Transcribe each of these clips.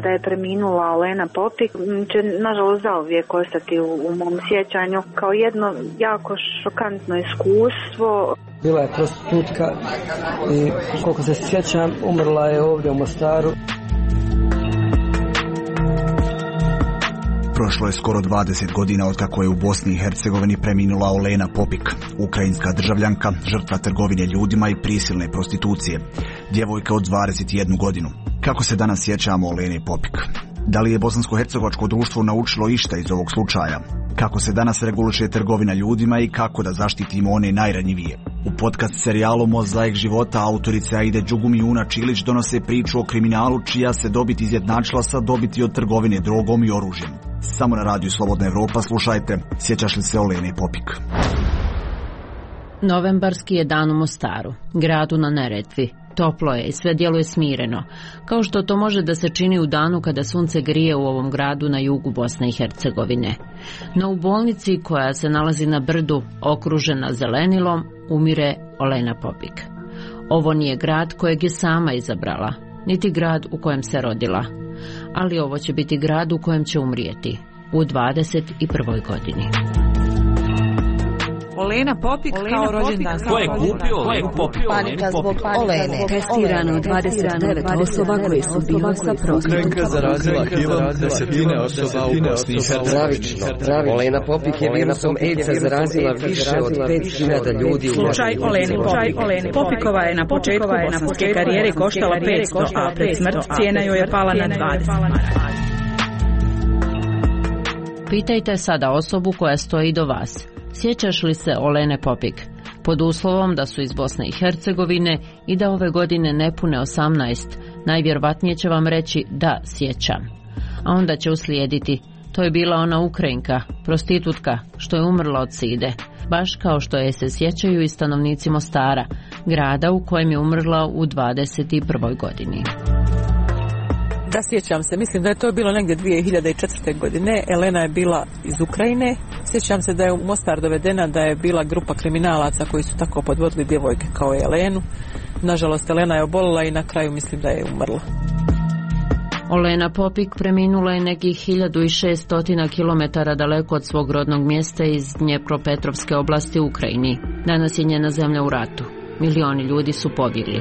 kada je preminula Olena Popik će nažalost zauvijek ostati u mom sjećanju kao jedno jako šokantno iskustvo. Bila je prostitutka i koliko se sjećam umrla je ovdje u Mostaru. Prošlo je skoro 20 godina od kako je u Bosni i Hercegovini preminula Olena Popik, ukrajinska državljanka, žrtva trgovine ljudima i prisilne prostitucije, djevojka od 21 godinu. Kako se danas sjećamo Olene Popik? Da li je bosansko-hercegovačko društvo naučilo išta iz ovog slučaja? Kako se danas reguliše trgovina ljudima i kako da zaštitimo one najranjivije? U podcast serijalu Mozaik života autorice Aide Đugum Čilić donose priču o kriminalu čija se dobit izjednačila sa dobiti od trgovine drogom i oružjem. Samo na radiju Slobodna Evropa slušajte Sjećaš li se Olene Popik? Novembarski je dan u Mostaru, gradu na Neretvi. Toplo je i sve djeluje smireno, kao što to može da se čini u danu kada sunce grije u ovom gradu na jugu Bosne i Hercegovine. No u bolnici koja se nalazi na brdu, okružena zelenilom, umire Olena Popik. Ovo nije grad kojeg je sama izabrala, niti grad u kojem se rodila, ali ovo će biti grad u kojem će umrijeti u 21. godini. Olena Popik kao rođendan. Ko je kupio Olenu Popik? Panika zbog Olene. Testirano 29 osoba koje su bile sa prostitutkom. Ukrajinka zarazila HIV-om desetine osoba u Bosni i Hercegovini. Olena Popik je virusom AIDS zarazila više od 5.000 ljudi. Slučaj Olene Popikova je na početku bosanske karijere koštala 500, a pred smrt cijena joj je pala na 20. Pitajte sada osobu koja stoji do vas. Sjećaš li se Olene Popik? Pod uslovom da su iz Bosne i Hercegovine i da ove godine ne pune 18, najvjerovatnije će vam reći da sjećam. A onda će uslijediti, to je bila ona Ukrajinka, prostitutka, što je umrla od side, baš kao što je se sjećaju i stanovnici Mostara, grada u kojem je umrla u 21. godini. Da, sjećam se, mislim da je to bilo negdje 2004. godine. Elena je bila iz Ukrajine. Sjećam se da je u Mostar dovedena, da je bila grupa kriminalaca koji su tako podvodili djevojke kao Elenu. Nažalost, Elena je obolila i na kraju mislim da je umrla. Olena Popik preminula je nekih 1600 km daleko od svog rodnog mjesta iz Dnjepropetrovske oblasti u Ukrajini. Danas je njena zemlja u ratu. Milioni ljudi su pobjegli.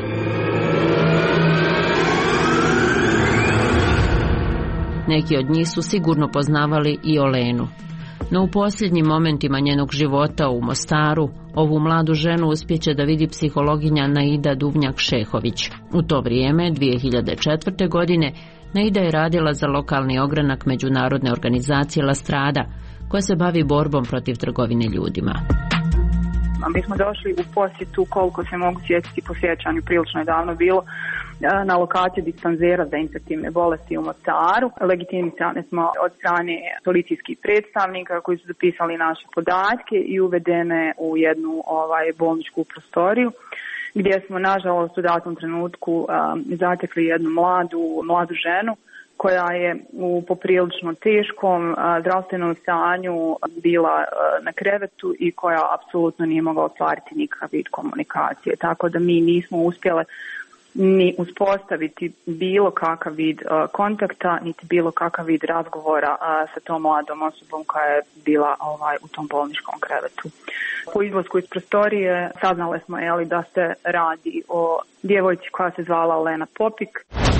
Neki od njih su sigurno poznavali i Olenu. No u posljednjim momentima njenog života u Mostaru, ovu mladu ženu uspjeće da vidi psihologinja Naida Duvnjak-Šehović. U to vrijeme, 2004. godine, Naida je radila za lokalni ogranak međunarodne organizacije La Strada, koja se bavi borbom protiv trgovine ljudima. Mi smo došli u posjetu, koliko se mogu sjetiti po sjećanju, prilično je davno bilo, na lokaciju dispanzera za infektivne bolesti u Mostaru. Legitimisane smo od strane policijskih predstavnika koji su zapisali naše podatke i uvedene u jednu bolničku prostoriju, gdje smo nažalost u datom trenutku zatekli jednu mladu ženu koja je u poprilično teškom zdravstvenom stanju bila na krevetu i koja apsolutno nije mogla ostvariti nikakav vid komunikacije. Tako da mi nismo uspjele ni uspostaviti bilo kakav vid kontakta, niti bilo kakav vid razgovora sa tom mladom osobom koja je bila u tom bolničkom krevetu. Po izlasku iz prostorije saznale smo da se radi o djevojci koja se zvala Olena Popik.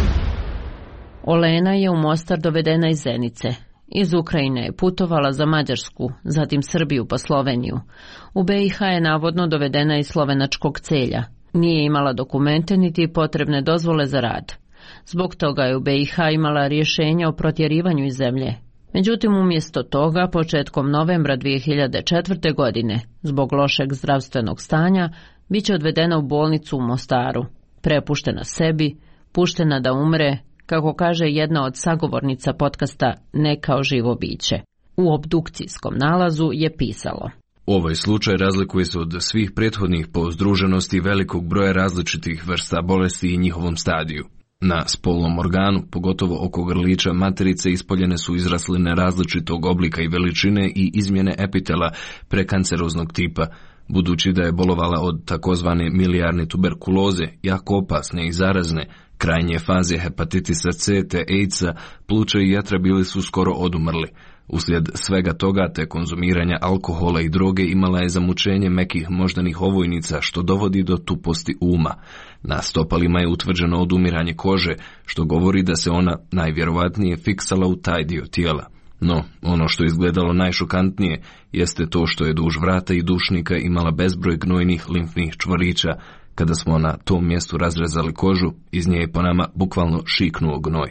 Olena je u Mostar dovedena iz Zenice. Iz Ukrajine je putovala za Mađarsku, zatim Srbiju pa Sloveniju. U BiH je navodno dovedena iz slovenačkog Celja. Nije imala dokumente niti potrebne dozvole za rad. Zbog toga je u BiH imala rješenje o protjerivanju iz zemlje. Međutim, umjesto toga, početkom novembra 2004. godine, zbog lošeg zdravstvenog stanja, bit će odvedena u bolnicu u Mostaru. Prepuštena sebi, puštena da umre, kako kaže jedna od sagovornica podcasta Ne kao živo biće. U obdukcijskom nalazu je pisalo: Ovaj slučaj razlikuje se od svih prethodnih po združenosti velikog broja različitih vrsta bolesti i njihovom stadiju. Na spolnom organu, pogotovo oko grlića materice, ispoljene su izrasline različitog oblika i veličine i izmjene epitela prekanceroznog tipa, budući da je bolovala od takozvane milijarne tuberkuloze, jako opasne i zarazne, krajnje faze hepatitisa C te AIDS-a, pluća i jetra bili su skoro odumrli. Uslijed svega toga te konzumiranja alkohola i droge imala je zamučenje mekih moždanih ovojnica što dovodi do tuposti uma. Na stopalima je utvrđeno odumiranje kože, što govori da se ona najvjerovatnije fiksala u taj dio tijela. No, ono što je izgledalo najšokantnije jeste to što je duž vrata i dušnika imala bezbroj gnojnih limfnih čvorića. Kada smo na tom mjestu razrezali kožu, iz nje je po nama bukvalno šiknuo gnoj.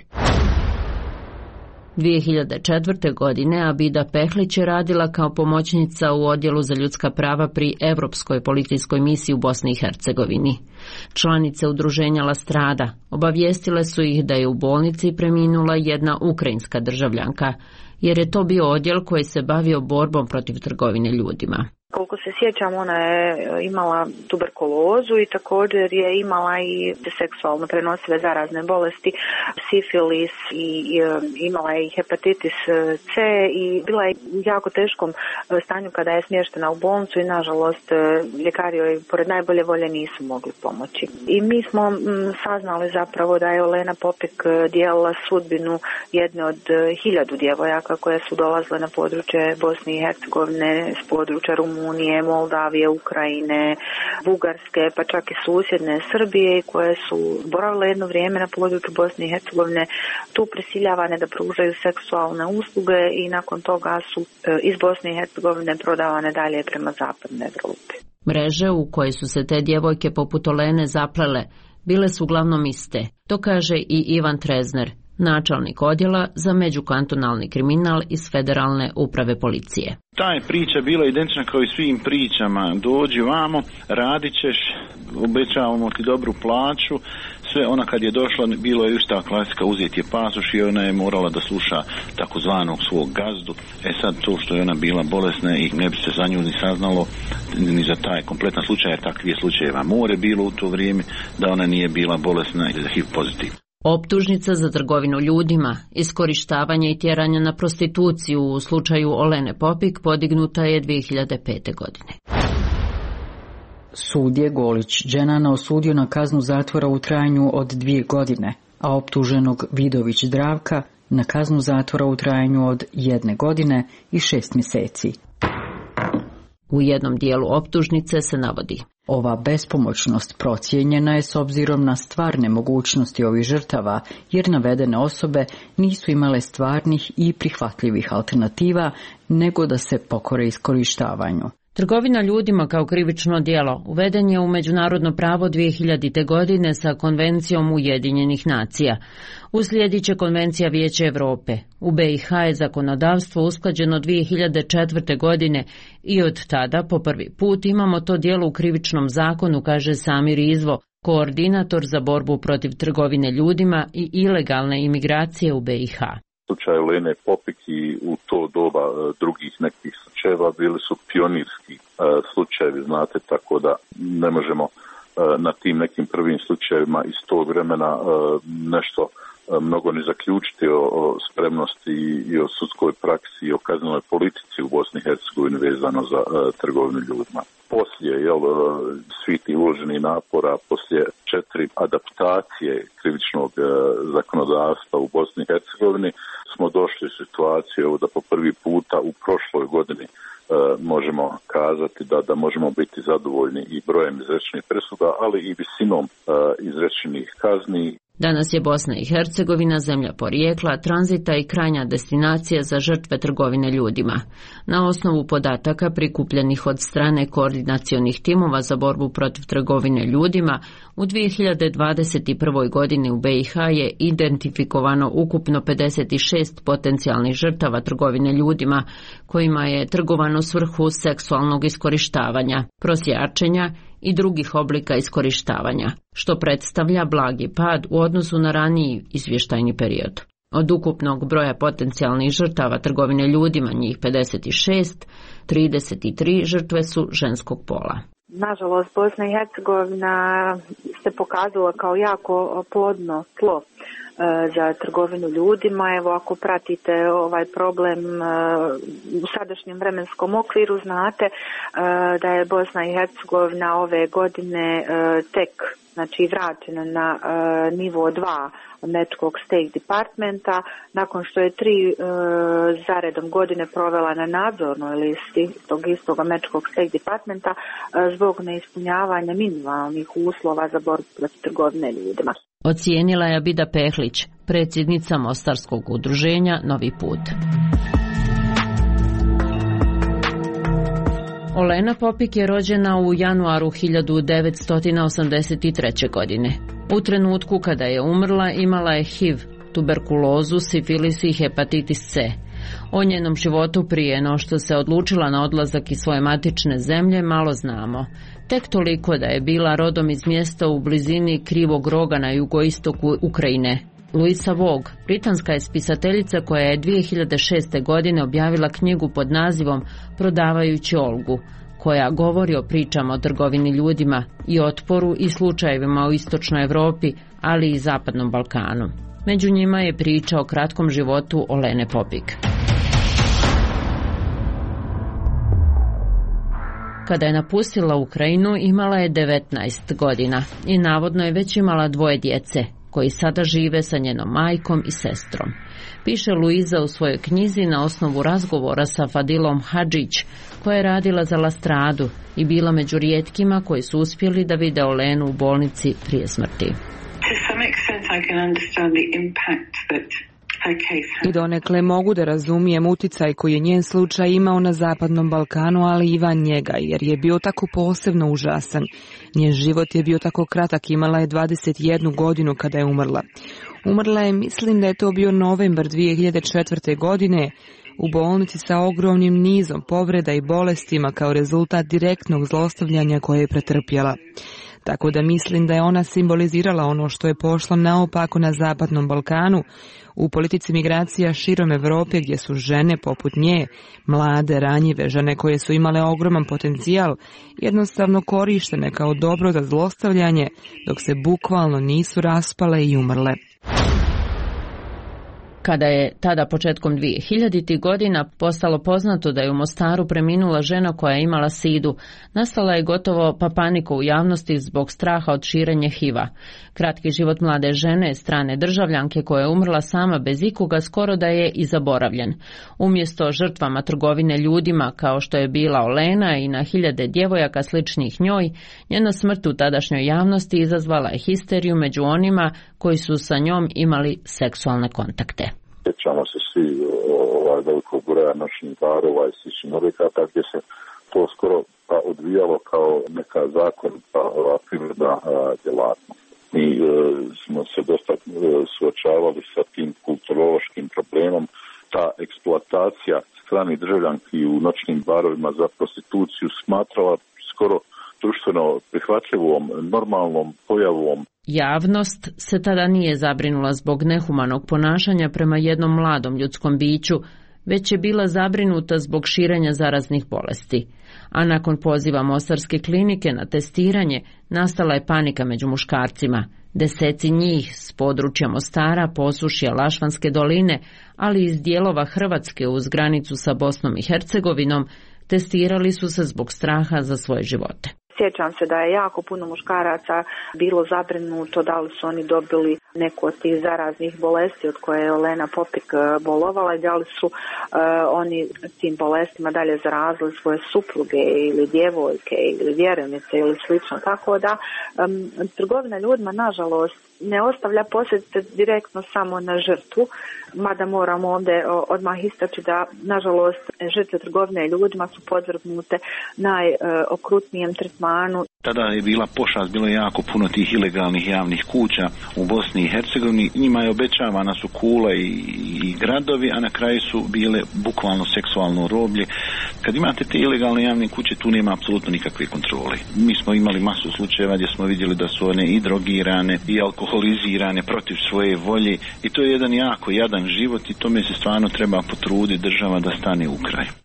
2004. godine Abida Pehlić je radila kao pomoćnica u Odjelu za ljudska prava pri Evropskoj policijskoj misiji u Bosni i Hercegovini. Članice udruženja La Strada obavijestile su ih da je u bolnici preminula jedna ukrajinska državljanka, jer je to bio odjel koji se bavio borbom protiv trgovine ljudima. Koliko se sjećam, ona je imala tuberkulozu i također je imala i seksualno prenosive zarazne bolesti, sifilis i imala je i hepatitis C i bila je u jako teškom stanju kada je smještena u bolnicu i nažalost ljekari joj pored najbolje volje nisu mogli pomoći. I mi smo saznali zapravo da je Olena Popik dijelila sudbinu jedne od 1000 djevojaka koje su dolazile na područje Bosne i Hercegovine, s područja Rumunije, Moldavije, Ukrajine, Bugarske, pa čak i susjedne Srbije, koje su boravile jedno vrijeme na području Bosne i Hercegovine, tu prisiljavane da pružaju seksualne usluge i nakon toga su iz Bosne i Hercegovine prodavane dalje prema zapadnoj Evropi. Mreže u koje su se te djevojke poput Olene zaplele bile su uglavnom iste. To kaže i Ivan Trezner, načelnik odjela za međukantonalni kriminal iz Federalne uprave policije. Ta je priča bila identična kao i svim pričama. Dođi vamo, radit ćeš, obećavamo ti dobru plaću. Sve ona kad je došla, bilo je ista klasika, uzeti je pasoš i ona je morala da sluša takozvanog svog gazdu. Sad to što je ona bila bolesna i ne bi se za nju ni saznalo, ni za taj kompletan slučaj, jer takvih slučajeva more bilo u to vrijeme, da ona nije bila bolesna i za HIV pozitiv. Optužnica za trgovinu ljudima, iskorištavanje i tjeranje na prostituciju u slučaju Olene Popik podignuta je 2005. godine. Sud je Golić Dženana osudio na kaznu zatvora u trajanju od 2 godine, a optuženog Vidović Zdravka na kaznu zatvora u trajanju od 1 godine i 6 mjeseci. U jednom dijelu optužnice se navodi: ova bespomoćnost procijenjena je s obzirom na stvarne mogućnosti ovih žrtava, jer navedene osobe nisu imale stvarnih i prihvatljivih alternativa, nego da se pokore iskorištavanju. Trgovina ljudima kao krivično djelo uveden je u međunarodno pravo 2000. godine sa Konvencijom Ujedinjenih nacija. Uslijedit će Konvencija Vijeća Europe. U BiH je zakonodavstvo usklađeno 2004. godine i od tada po prvi put imamo to djelo u krivičnom zakonu, kaže Samir Izvo, koordinator za borbu protiv trgovine ljudima i ilegalne imigracije u BiH. Slučaj Olene Popik i u to doba drugih nekih slučajeva bili su pionirski slučajevi, znate, tako da ne možemo na tim nekim prvim slučajevima iz tog vremena nešto mnogo ne zaključiti o spremnosti i o sudskoj praksi i o kaznenoj politici u Bosni i Hercegovini vezano za trgovinu ljudima. Poslije svih tih uloženih napora, poslije 4 adaptacije krivičnog zakonodavstva u Bosni i Hercegovini, smo došli u situaciju da po prvi puta u prošloj godini možemo kazati da možemo biti zadovoljni i brojem izrečenih presuda, ali i visinom izrečenih kazni. Danas je Bosna i Hercegovina zemlja porijekla, tranzita i krajnja destinacija za žrtve trgovine ljudima. Na osnovu podataka prikupljenih od strane koordinacionih timova za borbu protiv trgovine ljudima, u 2021. godini u BiH je identifikovano ukupno 56 potencijalnih žrtava trgovine ljudima, kojima je trgovano u svrhu seksualnog iskorištavanja, prosjačenja i drugih oblika iskorištavanja, što predstavlja blagi pad u odnosu na raniji izvještajni period. Od ukupnog broja potencijalnih žrtava trgovine ljudima, njih 56, 33 žrtve su ženskog pola. Nažalost, Bosna i Hercegovina se pokazala kao jako plodno tlo za trgovinu ljudima. Evo, ako pratite ovaj problem u sadašnjem vremenskom okviru, znate da je Bosna i Hercegovina ove godine tek vraćena na nivo 2 Američkog State Departmenta, nakon što je 3 zaredom godine provela na nadzornoj listi tog istog Američkog State Departmenta zbog neispunjavanja minimalnih uslova za borbu protiv trgovine ljudima. Ocijenila je Abida Pehlić, predsjednica Mostarskog udruženja Novi put. Olena Popik je rođena u januaru 1983. godine. U trenutku kada je umrla imala je HIV, tuberkulozu, sifilis i hepatitis C. O njenom životu prije no što se odlučila na odlazak iz svoje matične zemlje malo znamo. Tek toliko da je bila rodom iz mjesta u blizini Krivog Roga na jugoistoku Ukrajine. Louisa Vog, britanska je spisateljica koja je 2006. godine objavila knjigu pod nazivom Prodavajući Olgu, koja govori o pričama o trgovini ljudima i otporu i slučajevima u istočnoj Europi, ali i zapadnom Balkanu. Među njima je priča o kratkom životu Olene Popik. Kada je napustila Ukrajinu, imala je 19 godina i navodno je već imala 2 djece, koji sada žive sa njenom majkom i sestrom. Piše Luiza u svojoj knjizi na osnovu razgovora sa Fadilom Hadžić, koja je radila za Lastradu i bila među rijetkima koji su uspjeli da vide Olenu u bolnici prije smrti. I donekle mogu da razumijem uticaj koji je njen slučaj imao na zapadnom Balkanu, ali i van njega, jer je bio tako posebno užasan. Njen život je bio tako kratak, imala je 21 godinu kada je umrla. Umrla je, mislim da je to bio novembar 2004. godine, u bolnici sa ogromnim nizom povreda i bolestima kao rezultat direktnog zlostavljanja koje je pretrpjela. Tako da mislim da je ona simbolizirala ono što je pošlo naopako na zapadnom Balkanu, u politici migracija širom Europe gdje su žene poput nje, mlade, ranjive žene koje su imale ogroman potencijal, jednostavno korištene kao dobro za zlostavljanje, dok se bukvalno nisu raspale i umrle. Kada je tada početkom 2000. godina postalo poznato da je u Mostaru preminula žena koja je imala sidu, nastala je gotovo panika u javnosti zbog straha od širenja HIV-a. Kratki život mlade žene, strane državljanke koja je umrla sama bez ikoga, skoro da je i zaboravljen. Umjesto žrtvama trgovine ljudima kao što je bila Olena i na hiljade djevojaka sličnih njoj, njena smrt u tadašnjoj javnosti izazvala je histeriju među onima koji su sa njom imali seksualne kontakte. Sjećamo se svi velikog broja noćnih barova i sličnih objekata gdje se to skoro odvijalo kao neka zakonita privredna djelatnost. Mi smo se dosta suočavali sa tim kulturološkim problemom. Ta eksploatacija stranih državljanki u noćnim barovima za prostituciju smatrala skoro društveno prihvatljivom, normalnom pojavom. Javnost se tada nije zabrinula zbog nehumanog ponašanja prema jednom mladom ljudskom biću, već je bila zabrinuta zbog širenja zaraznih bolesti. A nakon poziva Mostarske klinike na testiranje, nastala je panika među muškarcima. Deseci njih s područja Mostara, Posušja, Lašvanske doline, ali iz dijelova Hrvatske uz granicu sa Bosnom i Hercegovinom, testirali su se zbog straha za svoje živote. Sjećam se da je jako puno muškaraca bilo zabrinuto da li su oni dobili neku od tih zaraznih bolesti od koje je Olena Popik bolovala i da li su oni tim bolestima dalje zarazili svoje supruge ili djevojke ili vjerenice ili slično. Tako da trgovina ljudima nažalost ne ostavlja posljedice direktno samo na žrtvu, mada moramo ovdje odmah istaći da nažalost žrtve trgovine ljudima su podvrgnute najokrutnijem tretmanu. Tada je bila pošast, bilo je jako puno tih ilegalnih javnih kuća u Bosni i Hercegovini. Njima je obećavana su kula i gradovi, a na kraju su bile bukvalno seksualno roblje. Kad imate te ilegalne javne kuće, tu nema apsolutno nikakve kontrole. Mi smo imali masu slučajeva gdje smo vidjeli da su one i drogirane i alkoholizirane protiv svoje volje i to je jedan jako jadan život i tome se stvarno treba potruditi država da stane u kraj.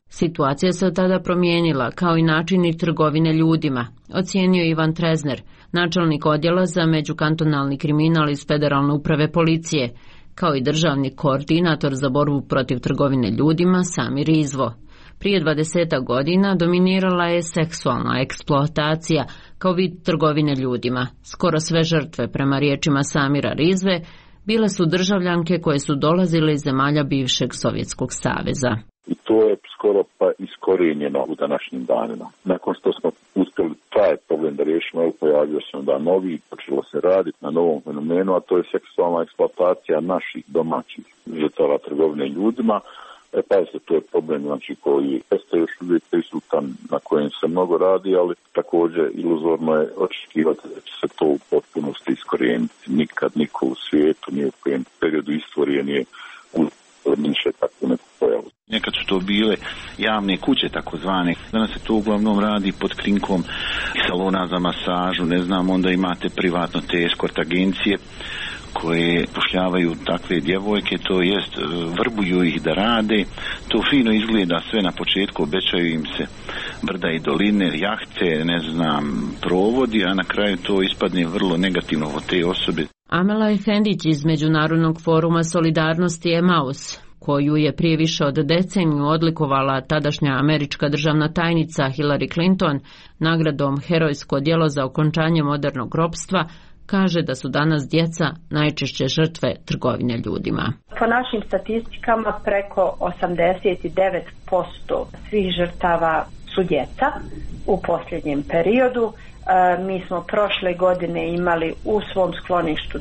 Situacija se od tada promijenila, kao i načini trgovine ljudima, ocijenio Ivan Trezner, načelnik odjela za međukantonalni kriminal iz Federalne uprave policije, kao i državni koordinator za borbu protiv trgovine ljudima Samir Izvo. Prije 20 godina dominirala je seksualna eksploatacija kao vid trgovine ljudima. Skoro sve žrtve, prema riječima Samira Rizve, bile su državljanke koje su dolazile iz zemalja bivšeg Sovjetskog saveza. I to je skoro pa iskorijenjeno u današnjim danima. Nakon što smo uspjeli taj problem da riješimo, pojavio se onda novi, počelo se raditi na novom fenomenu, a to je seksualna eksploatacija naših domaćih žrtava trgovine ljudima. Pazite, to je problem koji jeste još uvijek prisutan, na kojem se mnogo radi, ali također iluzorno je očekivati da će se to u potpunosti iskorijeniti. Nikad niko u svijetu, nije u kojem periodu istorije nije uzminše takvu neku pojavu. Nekad su to bile javne kuće takozvane. Danas se to uglavnom radi pod krinkom salona za masažu, ne znam, onda imate privatno te eskort agencije koje pošljavaju takve djevojke, to jest vrbuju ih da rade. To fino izgleda sve na početku, obećaju im se brda i doline, jahte, ne znam, provodi, a na kraju to ispadne vrlo negativno od te osobe. Amela Efendić iz Međunarodnog foruma solidarnosti Emaus, koju je prije više od deceniju odlikovala tadašnja američka državna tajnica Hillary Clinton nagradom Herojsko djelo za okončanje modernog ropstva, kaže da su danas djeca najčešće žrtve trgovine ljudima. Po našim statistikama preko 89% svih žrtava su djeca u posljednjem periodu. Mi smo prošle godine imali u svom skloništu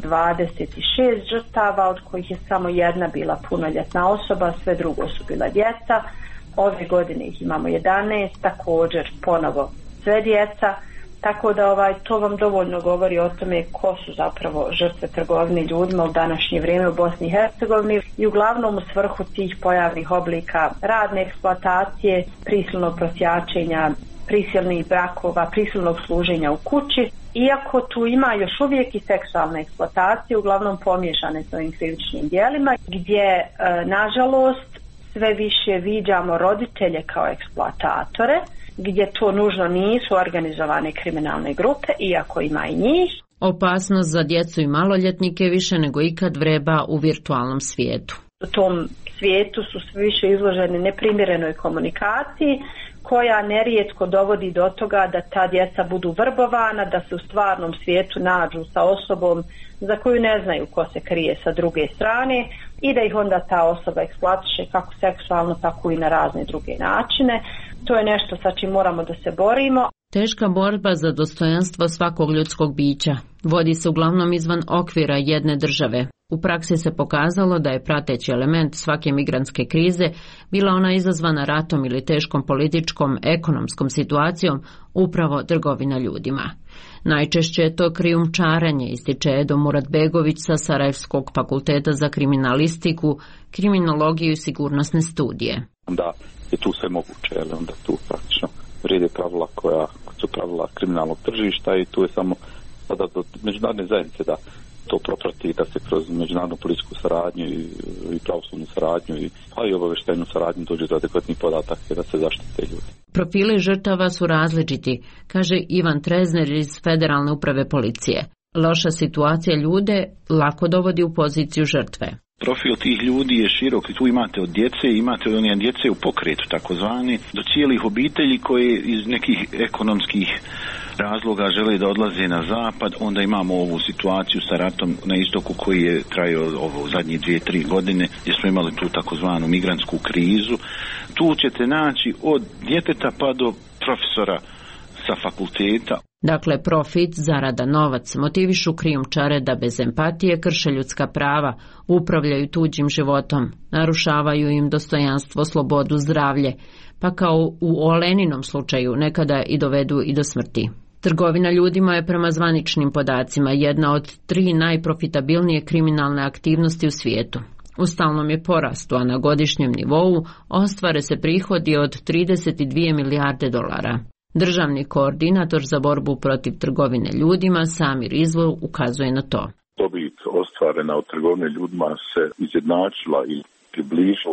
26 žrtava, od kojih je samo jedna bila punoljetna osoba, sve drugo su bila djeca. Ove godine ih imamo 11, također ponovo sve djeca. Tako da to vam dovoljno govori o tome ko su zapravo žrtve trgovine ljudima u današnje vrijeme u Bosni i Hercegovini i uglavnom u svrhu tih pojavnih oblika radne eksploatacije, prisilnog prosjačenja, prisilnih brakova, prisilnog služenja u kući. Iako tu ima još uvijek i seksualne eksploatacije, uglavnom pomiješane s ovim krivičnim djelima, gdje nažalost sve više viđamo roditelje kao eksploatatore, gdje to nužno nisu organizovane kriminalne grupe, iako ima i njih. Opasnost za djecu i maloljetnike više nego ikad vreba u virtualnom svijetu. U tom svijetu su sve više izloženi neprimjerenoj komunikaciji, koja nerijetko dovodi do toga da ta djeca budu vrbovana, da se u stvarnom svijetu nađu sa osobom za koju ne znaju ko se krije sa druge strane i da ih onda ta osoba eksploatiše kako seksualno, tako i na razne druge načine. To je nešto sa čim moramo da se borimo. Teška borba za dostojanstvo svakog ljudskog bića vodi se uglavnom izvan okvira jedne države. U praksi se pokazalo da je prateći element svake migrantske krize bila ona izazvana ratom ili teškom političkom, ekonomskom situacijom, upravo trgovina ljudima. Najčešće je to krijumčarenje, ističe Edo Muratbegović sa Sarajevskog fakulteta za kriminalistiku, kriminologiju i sigurnosne studije. Da je tu sve moguće, onda tu praktično vrijede pravila koja su pravila kriminalnog tržišta i tu je samo sada do međunarodne zajednice da to proprati, da se kroz međunarodnu policijsku saradnju i pravosudnu saradnju pa i obavještajnu saradnju dođe do adekvatnih podataka da se zaštite ljudi. Profili žrtava su različiti, kaže Ivan Trezner iz Federalne uprave policije. Loša situacija ljude lako dovodi u poziciju žrtve. Profil tih ljudi je širok i tu imate od djece, imate od one djece u pokretu takozvani, do cijelih obitelji koje iz nekih ekonomskih razloga žele da odlaze na zapad. Onda imamo ovu situaciju sa ratom na istoku koji je trajao ovo zadnje 2-3 godine gdje smo imali tu takozvanu migrantsku krizu. Tu ćete naći od djeteta pa do profesora sa fakulteta. Dakle, profit, zarada, novac motivišu krijumčare da bez empatije krše ljudska prava, upravljaju tuđim životom, narušavaju im dostojanstvo, slobodu, zdravlje, pa kao u Oleninom slučaju nekada i dovedu i do smrti. Trgovina ljudima je prema zvaničnim podacima jedna od 3 najprofitabilnije kriminalne aktivnosti u svijetu. U stalnom je porastu, a na godišnjem nivou ostvare se prihodi od 32 milijarde dolara. Državni koordinator za borbu protiv trgovine ljudima Samir Izvo ukazuje na to. Dobit ostvarena od trgovine ljudima se izjednačila i približila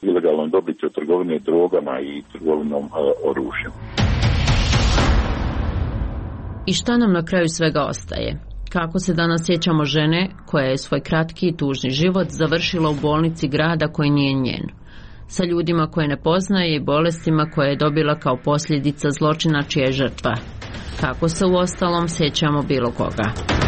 ilegalnom dobiti od trgovine drogama i trgovinom oružjem. I šta nam na kraju svega ostaje? Kako se danas sjećamo žene koja je svoj kratki i tužni život završila u bolnici grada koji nije njen? Sa ljudima koje ne poznaje i bolestima koje je dobila kao posljedica zločina čija je žrtva. Kako se uostalom sjećamo bilo koga?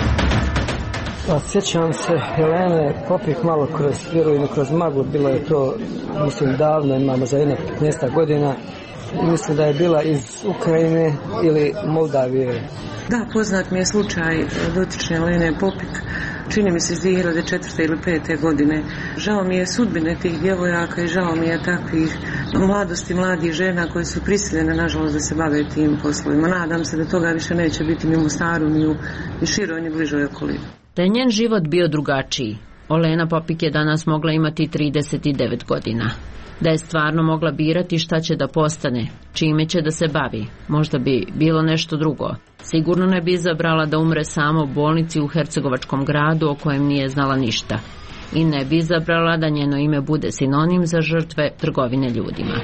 Pa, sjećam se Helene Popik malo kroz Vjerujem kroz maglu, bilo je to, mislim, davno, imamo za 15 godina. Mislim da je bila iz Ukrajine ili Moldavije. Da, poznat mi je slučaj dotične Helene Popik, čini mi se iz 2004. ili 2005. godine. Žao mi je sudbine tih djevojaka i žao mi je takvih mladosti, mladih žena koje su prisiljene, nažalost, da se bave tim poslovima. Nadam se da toga više neće biti ni u Mostaru, ni široj, ni bližoj okolini. Da je njen život bio drugačiji, Olena Popik je danas mogla imati 39 godina. Da je stvarno mogla birati šta će da postane, čime će da se bavi, možda bi bilo nešto drugo. Sigurno ne bi izabrala da umre sama u bolnici u hercegovačkom gradu o kojem nije znala ništa. I ne bi izabrala da njeno ime bude sinonim za žrtve trgovine ljudima.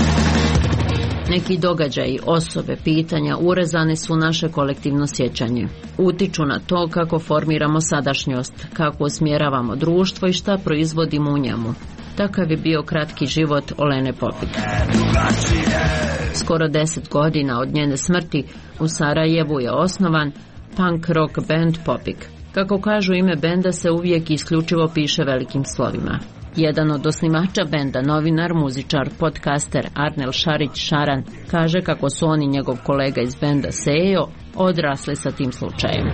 Neki događaji, osobe, pitanja urezane su naše kolektivno sjećanje. Utiču na to kako formiramo sadašnjost, kako usmjeravamo društvo i šta proizvodimo u njemu. Takav je bio kratki život Olene Popik. Skoro 10 godina od njene smrti u Sarajevu je osnovan punk rock band Popik. Kako kažu, ime benda se uvijek isključivo piše velikim slovima. Jedan od osnivača benda, novinar, muzičar, podcaster Arnel Šarić-Šaran, kaže kako su on i njegov kolega iz benda Sejo odrasli sa tim slučajem.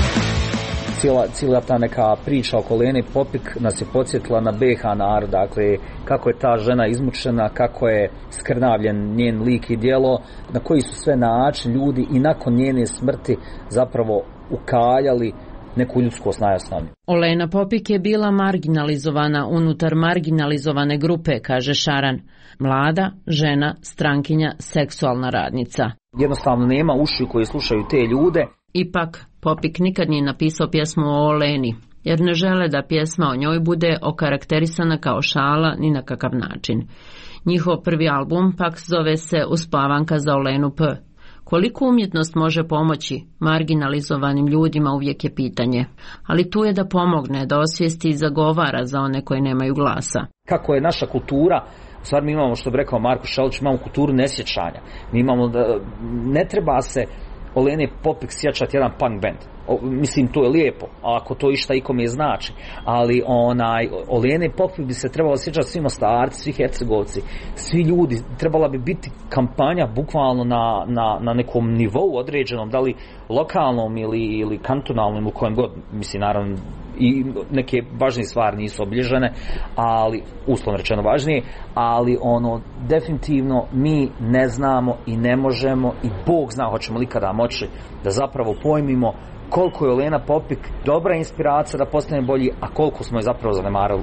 Cijela ta neka priča oko Olene Popik nas je podsjetila na BiH narod, dakle kako je ta žena izmučena, kako je skrnavljen njen lik i djelo, na koji su sve način ljudi i nakon njene smrti zapravo ukaljali neku ljudskost najosnovniju. Olena Popik je bila marginalizovana unutar marginalizovane grupe, kaže Šaran. Mlada, žena, strankinja, seksualna radnica. Jednostavno nema uši koji slušaju te ljude. Ipak, Popik nikad nije napisao pjesmu o Oleni, jer ne žele da pjesma o njoj bude okarakterisana kao šala ni na kakav način. Njihov prvi album pak zove se Uspavanka za Olenu P. Koliko umjetnost može pomoći marginalizovanim ljudima uvijek je pitanje, ali tu je da pomogne, da osvijesti i zagovara za one koji nemaju glasa. Kako je naša kultura, stvar mi imamo, što bi rekao Marko Šelić, imamo kulturu nesjećanja. Mi imamo da ne treba se Olene Popik sjećati jedan punk band. Mislim, to je lijepo, ako to išta ikome je znači, ali Olene Popik bi se trebalo sjećati svi Mostarci, svi Hercegovci, svi ljudi, trebala bi biti kampanja bukvalno na nekom nivou određenom, da li lokalnom ili kantonalnom ili kojem god, mislim, naravno i neke važnije stvari nisu obilježene, ali uslovno rečeno važnije, ali definitivno mi ne znamo i ne možemo i Bog zna hoćemo li kada moći da zapravo pojmimo koliko je Olena Popik dobra inspiracija da postane bolji, a koliko smo je zapravo zanemarili.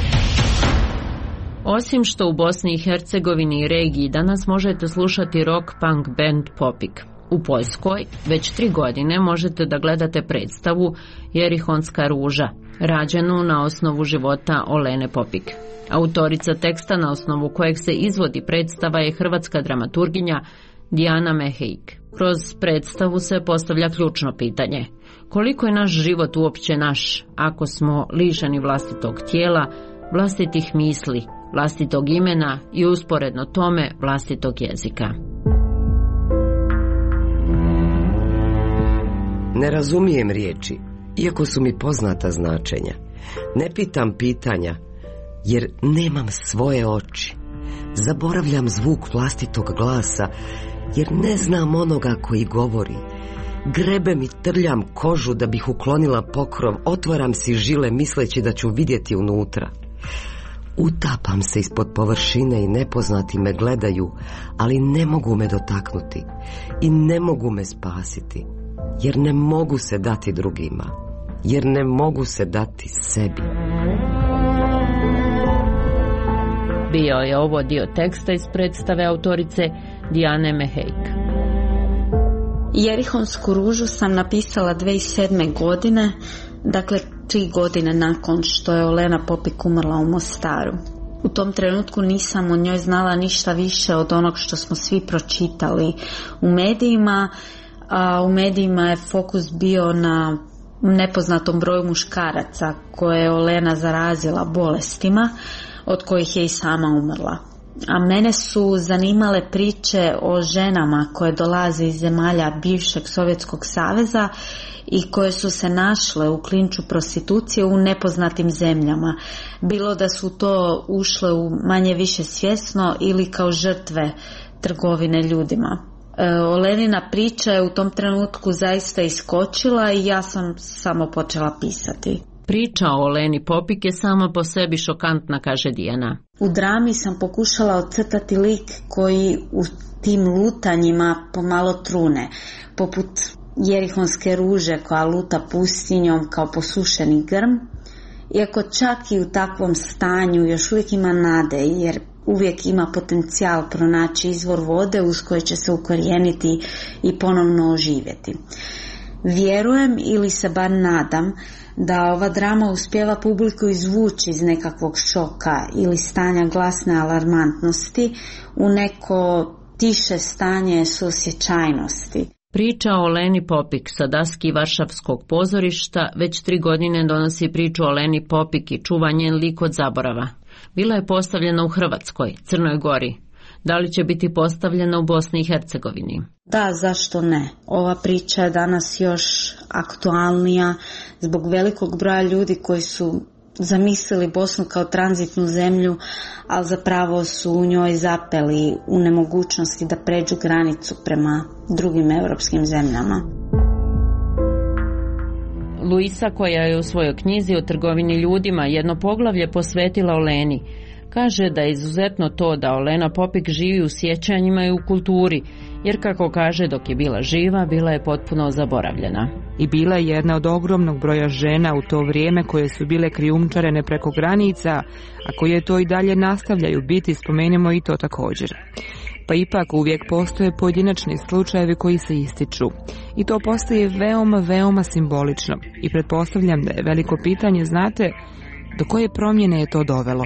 Osim što u Bosni i Hercegovini i regiji danas možete slušati rock punk band Popik. U Poljskoj već 3 godine možete da gledate predstavu Jerihonska ruža, rađenu na osnovu života Olene Popik. Autorica teksta na osnovu kojeg se izvodi predstava je hrvatska dramaturginja Dijana Mehejk. Kroz predstavu se postavlja ključno pitanje: koliko je naš život uopće naš ako smo lišeni vlastitog tijela, vlastitih misli, vlastitog imena i usporedno tome vlastitog jezika. Ne razumijem riječi, iako su mi poznata značenja. Ne pitam pitanja, jer nemam svoje oči. Zaboravljam zvuk vlastitog glasa, jer ne znam onoga koji govori. Grebem i trljam kožu da bih uklonila pokrov, otvaram si žile misleći da ću vidjeti unutra. Utapam se ispod površine i nepoznati me gledaju, ali ne mogu me dotaknuti i ne mogu me spasiti, jer ne mogu se dati drugima, jer ne mogu se dati sebi. Bio je ovo dio teksta iz predstave autorice Dijane Mehejk. Jerihonsku ružu sam napisala 2007. godine, dakle 3 godine nakon što je Olena Popik umrla u Mostaru. U tom trenutku nisam o njoj znala ništa više od onog što smo svi pročitali u medijima, a u medijima je fokus bio na nepoznatom broju muškaraca koje je Olena zarazila bolestima od kojih je i sama umrla. A mene su zanimale priče o ženama koje dolaze iz zemalja bivšeg Sovjetskog saveza i koje su se našle u klinču prostitucije u nepoznatim zemljama. Bilo da su to ušle u manje više svjesno ili kao žrtve trgovine ljudima. Olenina priča je u tom trenutku zaista iskočila i ja sam samo počela pisati. Priča o Oleni Popik je sama po sebi šokantna, kaže Dijana. U drami sam pokušala ocrtati lik koji u tim lutanjima pomalo trune, poput jerihonske ruže koja luta pustinjom kao posušeni grm, iako čak i u takvom stanju još uvijek ima nade, jer uvijek ima potencijal pronaći izvor vode uz koje će se ukorijeniti i ponovno oživjeti. Vjerujem ili se bar nadam da ova drama uspijeva publiku izvući iz nekakvog šoka ili stanja glasne alarmantnosti u neko tiše stanje suosjećajnosti. Priča o Oleni Popik sa daski Varšavskog pozorišta već 3 godine donosi priču o Oleni Popik i čuva njen lik od zaborava. Bila je postavljena u Hrvatskoj, Crnoj Gori. Da li će biti postavljena u Bosni i Hercegovini? Da, zašto ne? Ova priča je danas još aktualnija zbog velikog broja ljudi koji su zamislili Bosnu kao tranzitnu zemlju, ali zapravo su u njoj zapeli u nemogućnosti da pređu granicu prema drugim europskim zemljama. Luisa, koja je u svojoj knjizi o trgovini ljudima jedno poglavlje posvetila Oleni, kaže da je izuzetno to da Olena Popik živi u sjećanjima i u kulturi, jer kako kaže, dok je bila živa, bila je potpuno zaboravljena. I bila je jedna od ogromnog broja žena u to vrijeme koje su bile krijumčarene preko granica, a koje to i dalje nastavljaju biti, spomenemo i to također. Pa ipak uvijek postoje pojedinačni slučajevi koji se ističu. I to postaje veoma, veoma simbolično. I pretpostavljam da je veliko pitanje, znate, do koje promjene je to dovelo?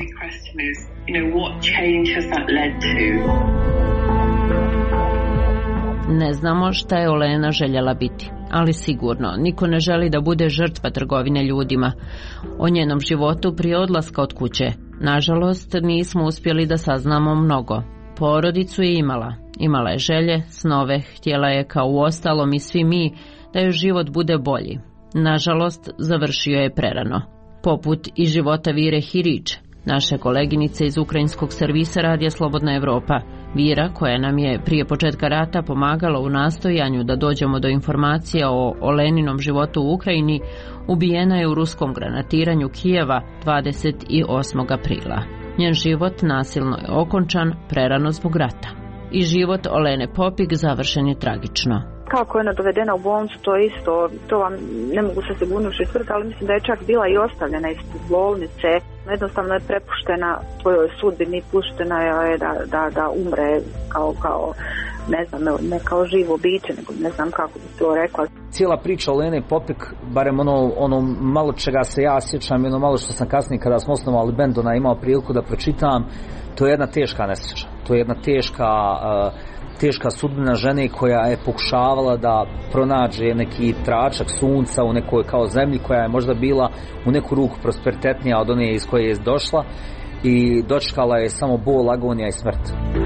Ne znamo šta je Olena željela biti, ali sigurno niko ne želi da bude žrtva trgovine ljudima. O njenom životu prije odlaska od kuće, nažalost, nismo uspjeli da saznamo mnogo. Porodicu je imala je želje, snove, htjela je kao uostalom i svi mi da joj život bude bolji. Nažalost, završio je prerano. Poput i života Vire Hirić, naše koleginice iz ukrajinskog servisa Radija Slobodna Evropa. Vira, koja nam je prije početka rata pomagala u nastojanju da dođemo do informacija o Oleninom životu u Ukrajini, ubijena je u ruskom granatiranju Kijeva 28. aprila. Njen život nasilno je okončan prerano zbog rata. I život Olene Popik završen je tragično. Kako je ona dovedena u bolnicu, to isto, to vam ne mogu sa sigurnošću istvrditi, ali mislim da je čak bila i ostavljena iz bolnice. Jednostavno je prepuštena svojoj sudbini, puštena je da umre kao ne znam, ne kao živo biće, nego ne znam kako bi to rekla. Cijela priča o Oleni Popik, barem ono malo čega se ja sjećam, ono malo što sam kasnije kada smo osnovali bend, imao priliku da pročitam, to je jedna teška nesreća. To je jedna teška sudbina žene koja je pokušavala da pronađe neki tračak sunca u nekoj kao zemlji koja je možda bila u neku ruku prosperitetnija od one iz koje je došla i dočekala je samo bol, agonija i smrt.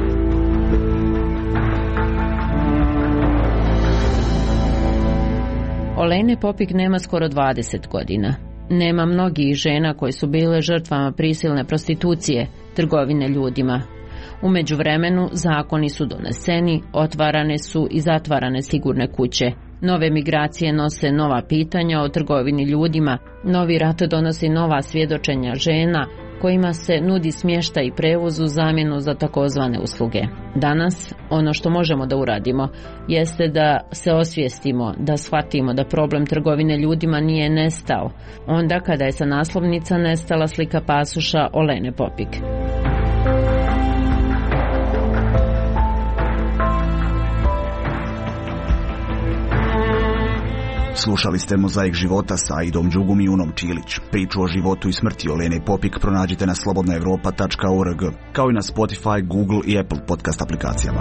Olene Popik nema skoro 20 godina. Nema mnogih žena koje su bile žrtvama prisilne prostitucije, trgovine ljudima. U međuvremenu zakoni su doneseni, otvarane su i zatvarane sigurne kuće. Nove migracije nose nova pitanja o trgovini ljudima, novi rat donosi nova svjedočenja žena kojima se nudi smještaj i prevoz u zamjenu za takozvane usluge. Danas ono što možemo da uradimo jeste da se osvijestimo, da shvatimo da problem trgovine ljudima nije nestao, onda kada je sa naslovnica nestala slika pasoša Olene Popik. Slušali ste Mozaik života sa Aidom Đugum i Unom Čilić. Priču o životu i smrti Olene Popik pronađite na slobodnaevropa.org, kao i na Spotify, Google i Apple podcast aplikacijama.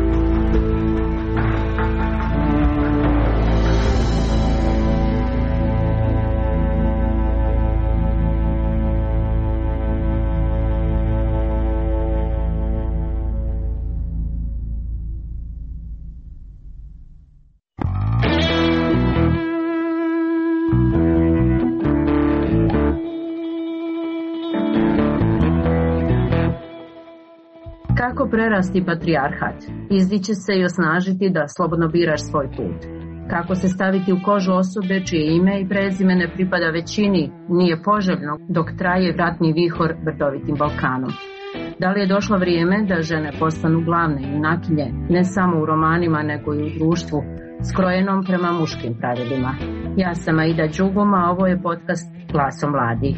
Kako prerasti patrijarhat, izdići se i osnažiti da slobodno biraš svoj put. Kako se staviti u kožu osobe čije ime i prezime ne pripada većini, nije poželjno dok traje ratni vihor brdovitim Balkanom. Da li je došlo vrijeme da žene postanu glavne junakinje, ne samo u romanima nego i u društvu, skrojenom prema muškim pravilima? Ja sam Aida Đugum, a ovo je podcast Glasom mladih.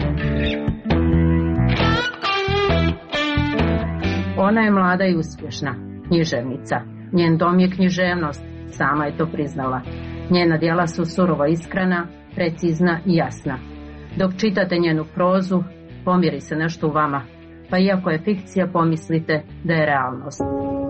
Ona je mlada i uspješna, književnica. Njen dom je književnost, sama je to priznala. Njena djela su surovo iskrena, precizna i jasna. Dok čitate njenu prozu, pomiri se nešto u vama, pa iako je fikcija, pomislite da je realnost.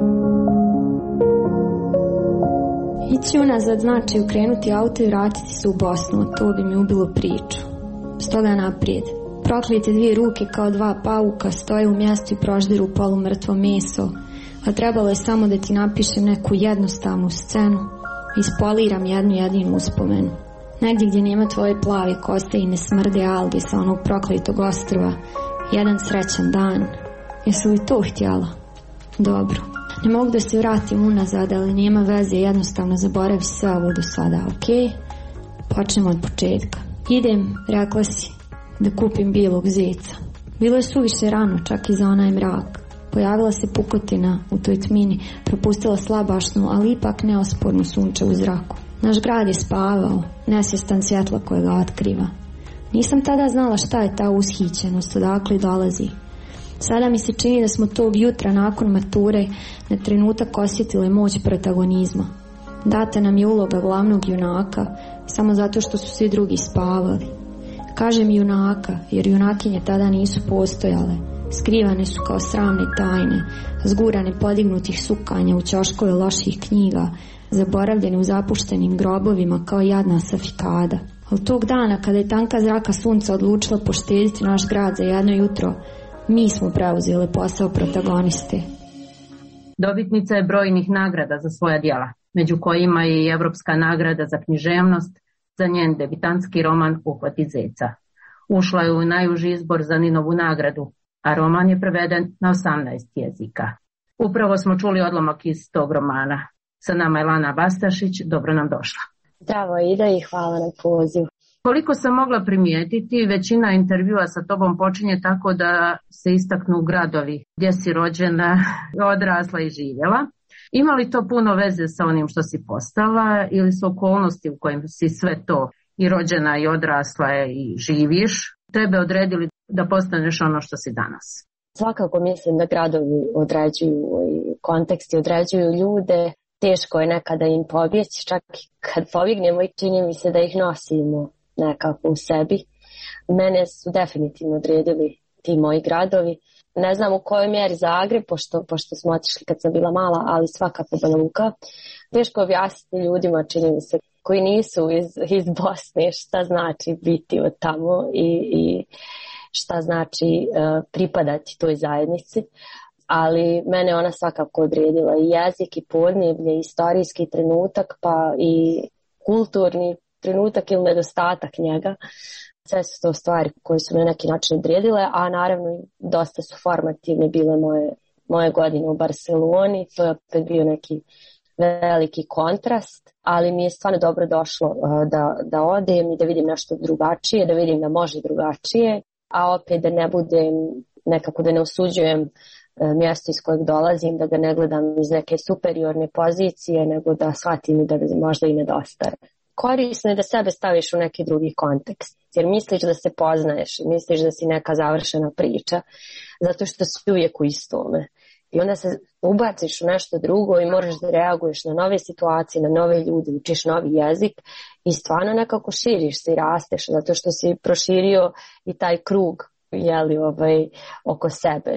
Ići unazad znači ukrenuti auto i vratiti se u Bosnu, to bi mi ubilo priču. Stoga naprijed. Proklete dvije ruke kao dva pauka stoje u mjestu i proždiru polumrtvo meso, a trebalo je samo da ti napišem neku jednostavnu scenu, ispoliram jednu jedinu uspomenu. Negdje gdje nema tvoje plave koste i ne smrde alge sa onog prokletog ostrva, jedan srećan dan. Jesu li to htjela? Dobro. Ne mogu da se vratim unazad, ali nema veze, jednostavno zaboravi sve ovo do sada, ok? Počnemo od početka. Idem, rekla si, da kupim bijelog zeca. Bilo je suviše rano, čak i za onaj mrak. Pojavila se pukotina u toj tmini, propustila slabašnu, ali ipak neospornu sunče u zraku. Naš grad je spavao, nesvjestan svjetla koje ga otkriva. Nisam tada znala šta je ta ushićenost, odakle dolazi. Sada mi se čini da smo tog jutra nakon mature na trenutak osjetile moć protagonizma. Data nam je uloga glavnog junaka, samo zato što su svi drugi spavali. Kažem junaka, jer junakinje tada nisu postojale. Skrivane su kao sramne tajne, zgurane podignutih sukanja u ćoškove loših knjiga, zaboravljene u zapuštenim grobovima kao jadna safikada. Al tog dana, kada je tanka zraka sunca odlučila poštediti naš grad za jedno jutro, mi smo preuzeli posao protagoniste. Dobitnica je brojnih nagrada za svoja djela, među kojima je i Evropska nagrada za književnost za njen debitantski roman Uhvati zeca. Ušla je u najuži izbor za Ninovu nagradu, a roman je preveden na 18 jezika. Upravo smo čuli odlomak iz tog romana. Sa nama je Lana Bastašić, dobro nam došla. Zdravo Ida i hvala na pozivu. Koliko sam mogla primijetiti, većina intervjua sa tobom počinje tako da se istaknu gradovi gdje si rođena, odrasla i živjela. Ima li to puno veze sa onim što si postala ili su okolnosti u kojim si sve to i rođena i odrasla i živiš tebe odredili da postaneš ono što si danas? Svakako mislim da gradovi određuju i konteksti određuju ljude. Teško je nekada im pobjeći, čak kad pobignemo i čini mi se da ih nosimo nekako u sebi. Mene su definitivno odredili ti moji gradovi. Ne znam u kojoj mjeri Zagreb, pošto smo otišli kad sam bila mala, ali svakako Banja Luka. Teško objasniti ljudima, čini mi se, koji nisu iz Bosne, šta znači biti od tamo i šta znači pripadati toj zajednici. Ali mene ona svakako odredila i jezik i podneblje, i istorijski trenutak, pa i kulturni trenutak ili nedostatak njega. Sve su to stvari koje su me na neki način odredile, a naravno dosta su formativne bile moje godine u Barceloni. To je opet bio neki veliki kontrast, ali mi je stvarno dobro došlo da odem i da vidim nešto drugačije, da vidim da može drugačije, a opet da ne budem nekako, da ne osuđujem mjesto iz kojeg dolazim, da ga ne gledam iz neke superiorne pozicije, nego da shvatim da možda i nedostaje. Korisno je da sebe staviš u neki drugi kontekst, jer misliš da se poznaješ, misliš da si neka završena priča, zato što si uvijek u istome. I onda se ubaciš u nešto drugo i moraš da reaguješ na nove situacije, na nove ljude, učiš novi jezik i stvarno nekako širiš se i rasteš, zato što si proširio i taj krug oko sebe.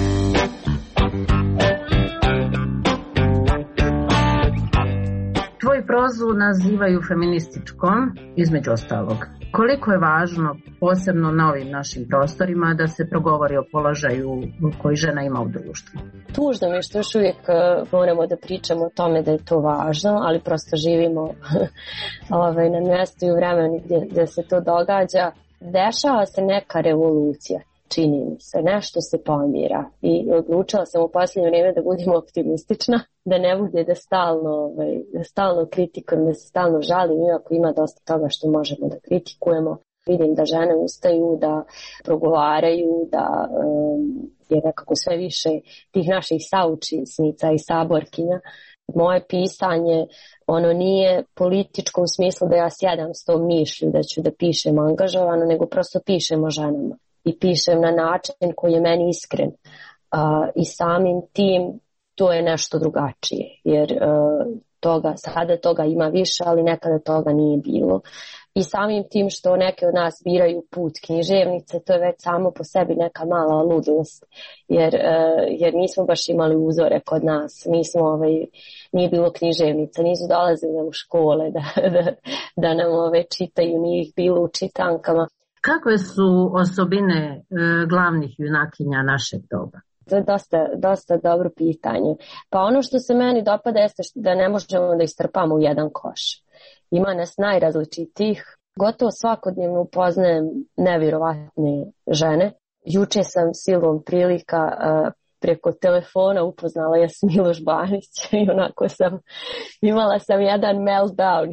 Tvoju prozu nazivaju feminističkom, između ostalog. Koliko je važno, posebno na ovim našim prostorima, da se progovori o položaju koji žena ima u društvu? Tužno mi je što još uvijek moramo da pričamo o tome da je to važno, ali prosto živimo na mjestu i u vremenu gdje se to događa. Dešava se neka revolucija, čini mi se, nešto se pomira i odlučila sam u posljednje vrijeme da budem optimistična, da ne bude da stalno kritikujem, da se stalno žalim, iako ima dosta toga što možemo da kritikujemo. Vidim da žene ustaju, da progovaraju, da je nekako sve više tih naših saučesnica i saborkinja. Moje pisanje, ono nije političko u smislu da ja sjedam s tom mišlju da ću da pišem angažovano, nego prosto pišem o ženama. I pišem na način koji je meni iskren. I samim tim to je nešto drugačije, jer sada toga ima više, ali nekada toga nije bilo. I samim tim što neke od nas biraju put književnice, to je već samo po sebi neka mala ludost, jer nismo baš imali uzore kod nas, nije bilo književnica, nisu dolazili u škole da nam čitaju, nije ih bilo u čitankama. Kakve su osobine glavnih junakinja našeg doba? To je dosta dobro pitanje. Pa ono što se meni dopada jeste da ne možemo da istrpamo u jedan koš. Ima nas najrazličitijih. Gotovo svakodnevno upoznajem nevjerovatne žene. Juče sam silom prilika preko telefona upoznala Miloš Banić i onako imala sam jedan meltdown.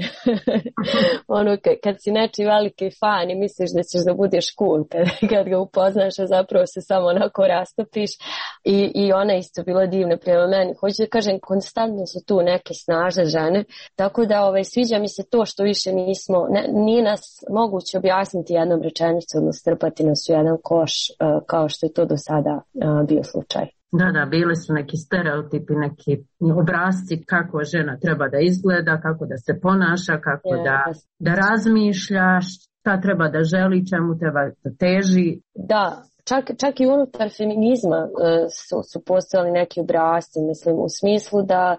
Kad si nečiji veliki fan i misliš da ćeš da budeš cool kad ga upoznaš, a zapravo se samo onako rastopiš i ona isto bila divna prema meni. Hoću da kažem, konstantno su tu neke snažne žene, tako da sviđa mi se to što više nije nas moguće objasniti jednom rečenicom, strpati nas u jedan koš kao što je to do sada bio slučaj. Da, bili su neki stereotipi, neki obrasci kako žena treba da izgleda, kako da se ponaša, kako da razmišlja, šta treba da želi, čemu treba da teži. Da, čak i unutar feminizma su postojali neki obrasci, mislim, u smislu da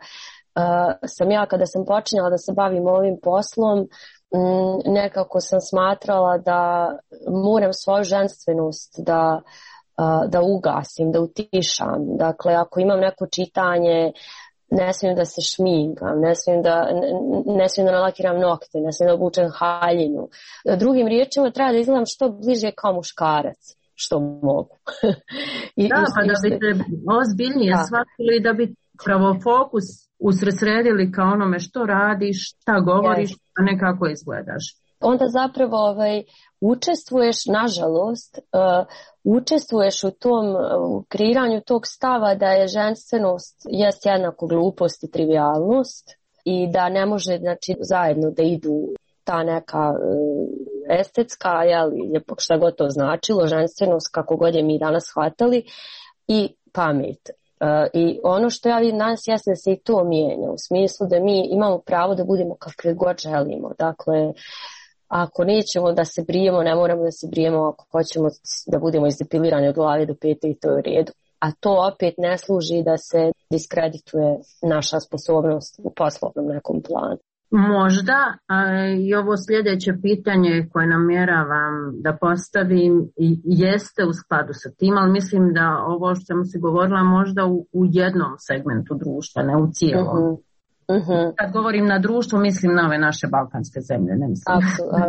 sam ja kada sam počinjala da se bavim ovim poslom, nekako sam smatrala da moram svoju ženstvenost da ugasim, da utišam. Dakle, ako imam neko čitanje, ne smijem da se šminkam, ne smijem da nalakiram nokte, ne smijem da obučem haljinu. Drugim riječima treba da izgledam što bliže kao muškarac, što mogu. Pa da bi te ozbiljnije shvatili, da bi pravo fokus usredsredili kao onome što radiš, šta govoriš, a ne kako izgledaš. Onda zapravo učestvuješ, nažalost, učestvuješ u kreiranju tog stava da je ženstvenost jest jednako glupost i trivialnost i da ne može zajedno da idu ta neka estetska, šta god to značilo, ženstvenost kako god je mi danas shvatali i pamet. I ono što ja vidim danas jeste da se i to mijenja u smislu da mi imamo pravo da budemo kakve god želimo. Dakle, ako nećemo da se brijemo, ne moramo da se brijemo, ako hoćemo da budemo izdepilirani od glave do pete i to je u redu. A to opet ne služi da se diskredituje naša sposobnost u poslovnom nekom planu. Možda, i ovo sljedeće pitanje koje namjeravam da postavim jeste u skladu sa tim, ali mislim da ovo što sam si govorila možda u jednom segmentu društva, ne u cijelom. Kad govorim na društvo, mislim na ove naše balkanske zemlje, ne mislim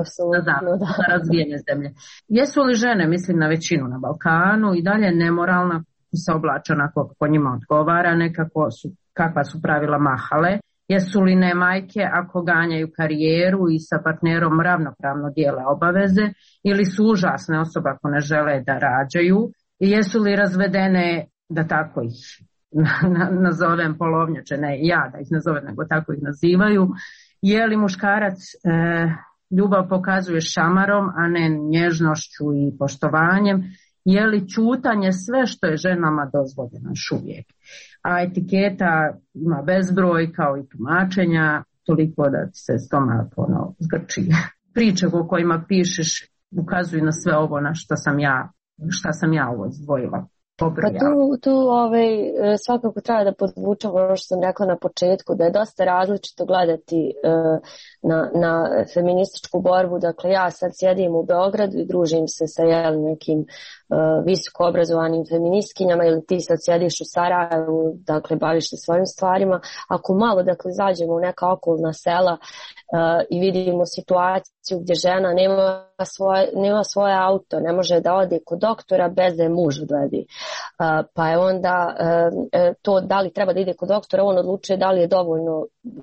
na razvijene zemlje. Jesu li žene, mislim na većinu na Balkanu, i dalje nemoralna, se oblače onako kako njima odgovara, kakva su pravila mahale? Jesu li ne majke ako ganjaju karijeru i sa partnerom ravnopravno dijele obaveze, ili su užasne osobe ako ne žele da rađaju? I jesu li razvedene, da tako ih nazovem polovnjače, ne ja da ih nazovem, nego tako ih nazivaju? Je li muškarac ljubav pokazuje šamarom, a ne nježnošću i poštovanjem? je li ćutanje sve što je ženama dozvoljeno još uvijek. A etiketa ima bezbroj kao i tumačenja, toliko da ti se stomak zgrči. Priče o kojima pišeš ukazuju na sve ovo na šta sam ja ovo izdvojila. Pa tu svakako treba da podvučem ono što sam rekla na početku, da je dosta različito gledati na feminističku borbu. Dakle, ja sad sjedim u Beogradu i družim se sa nekim visoko obrazovanim feministkinjama, ili ti sad sjediš u Sarajevu, dakle baviš se svojim stvarima. Ako malo, dakle, zađemo u neka okolna sela i vidimo situaciju gdje žena nema svoje auto, ne može da ode kod doktora bez da je muž odvede. Pa je onda to da li treba da ide kod doktora, on odlučuje da li je dovoljno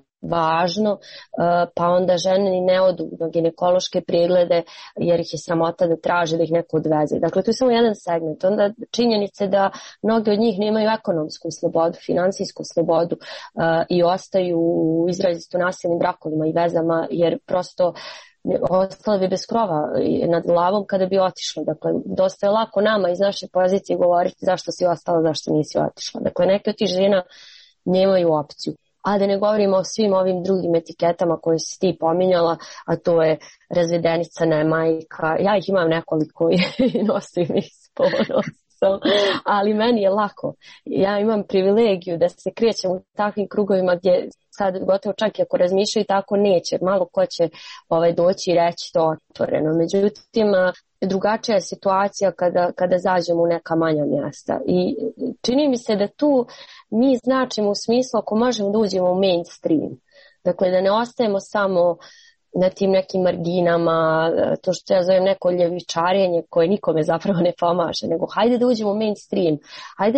važno, pa onda žene ne odu na ginekološke preglede jer ih je sramota da traže da ih neko odveze. Dakle, to je samo jedan segment. Onda činjenice da mnogi od njih nemaju ekonomsku slobodu, financijsku slobodu i ostaju u izrazito nasilnim brakovima i vezama, jer prosto ostala bi bez krova nad glavom kada bi otišla. Dakle, dosta je lako nama iz naše pozicije govoriti zašto si ostala, zašto nisi otišla. Dakle, neke od tih žena nemaju opciju. A da ne govorimo o svim ovim drugim etiketama koje si ti pominjala, a to je razvedenica, ne majka. Ja ih imam nekoliko i nosim ih s ponosom, ali meni je lako. Ja imam privilegiju da se krećem u takvim krugovima gdje sad gotovo čak i ako razmišljaju tako neće, malo ko će doći i reći to otvoreno. Međutim, drugačija je situacija kada zađemo u neka manja mjesta. I čini mi se da tu mi značimo u smislu ako možemo da uđemo u mainstream. Dakle, da ne ostajemo samo na tim nekim marginama, to što ja zovem neko ljevičarenje koje nikome zapravo ne pomaže, nego hajde da uđemo u mainstream, hajde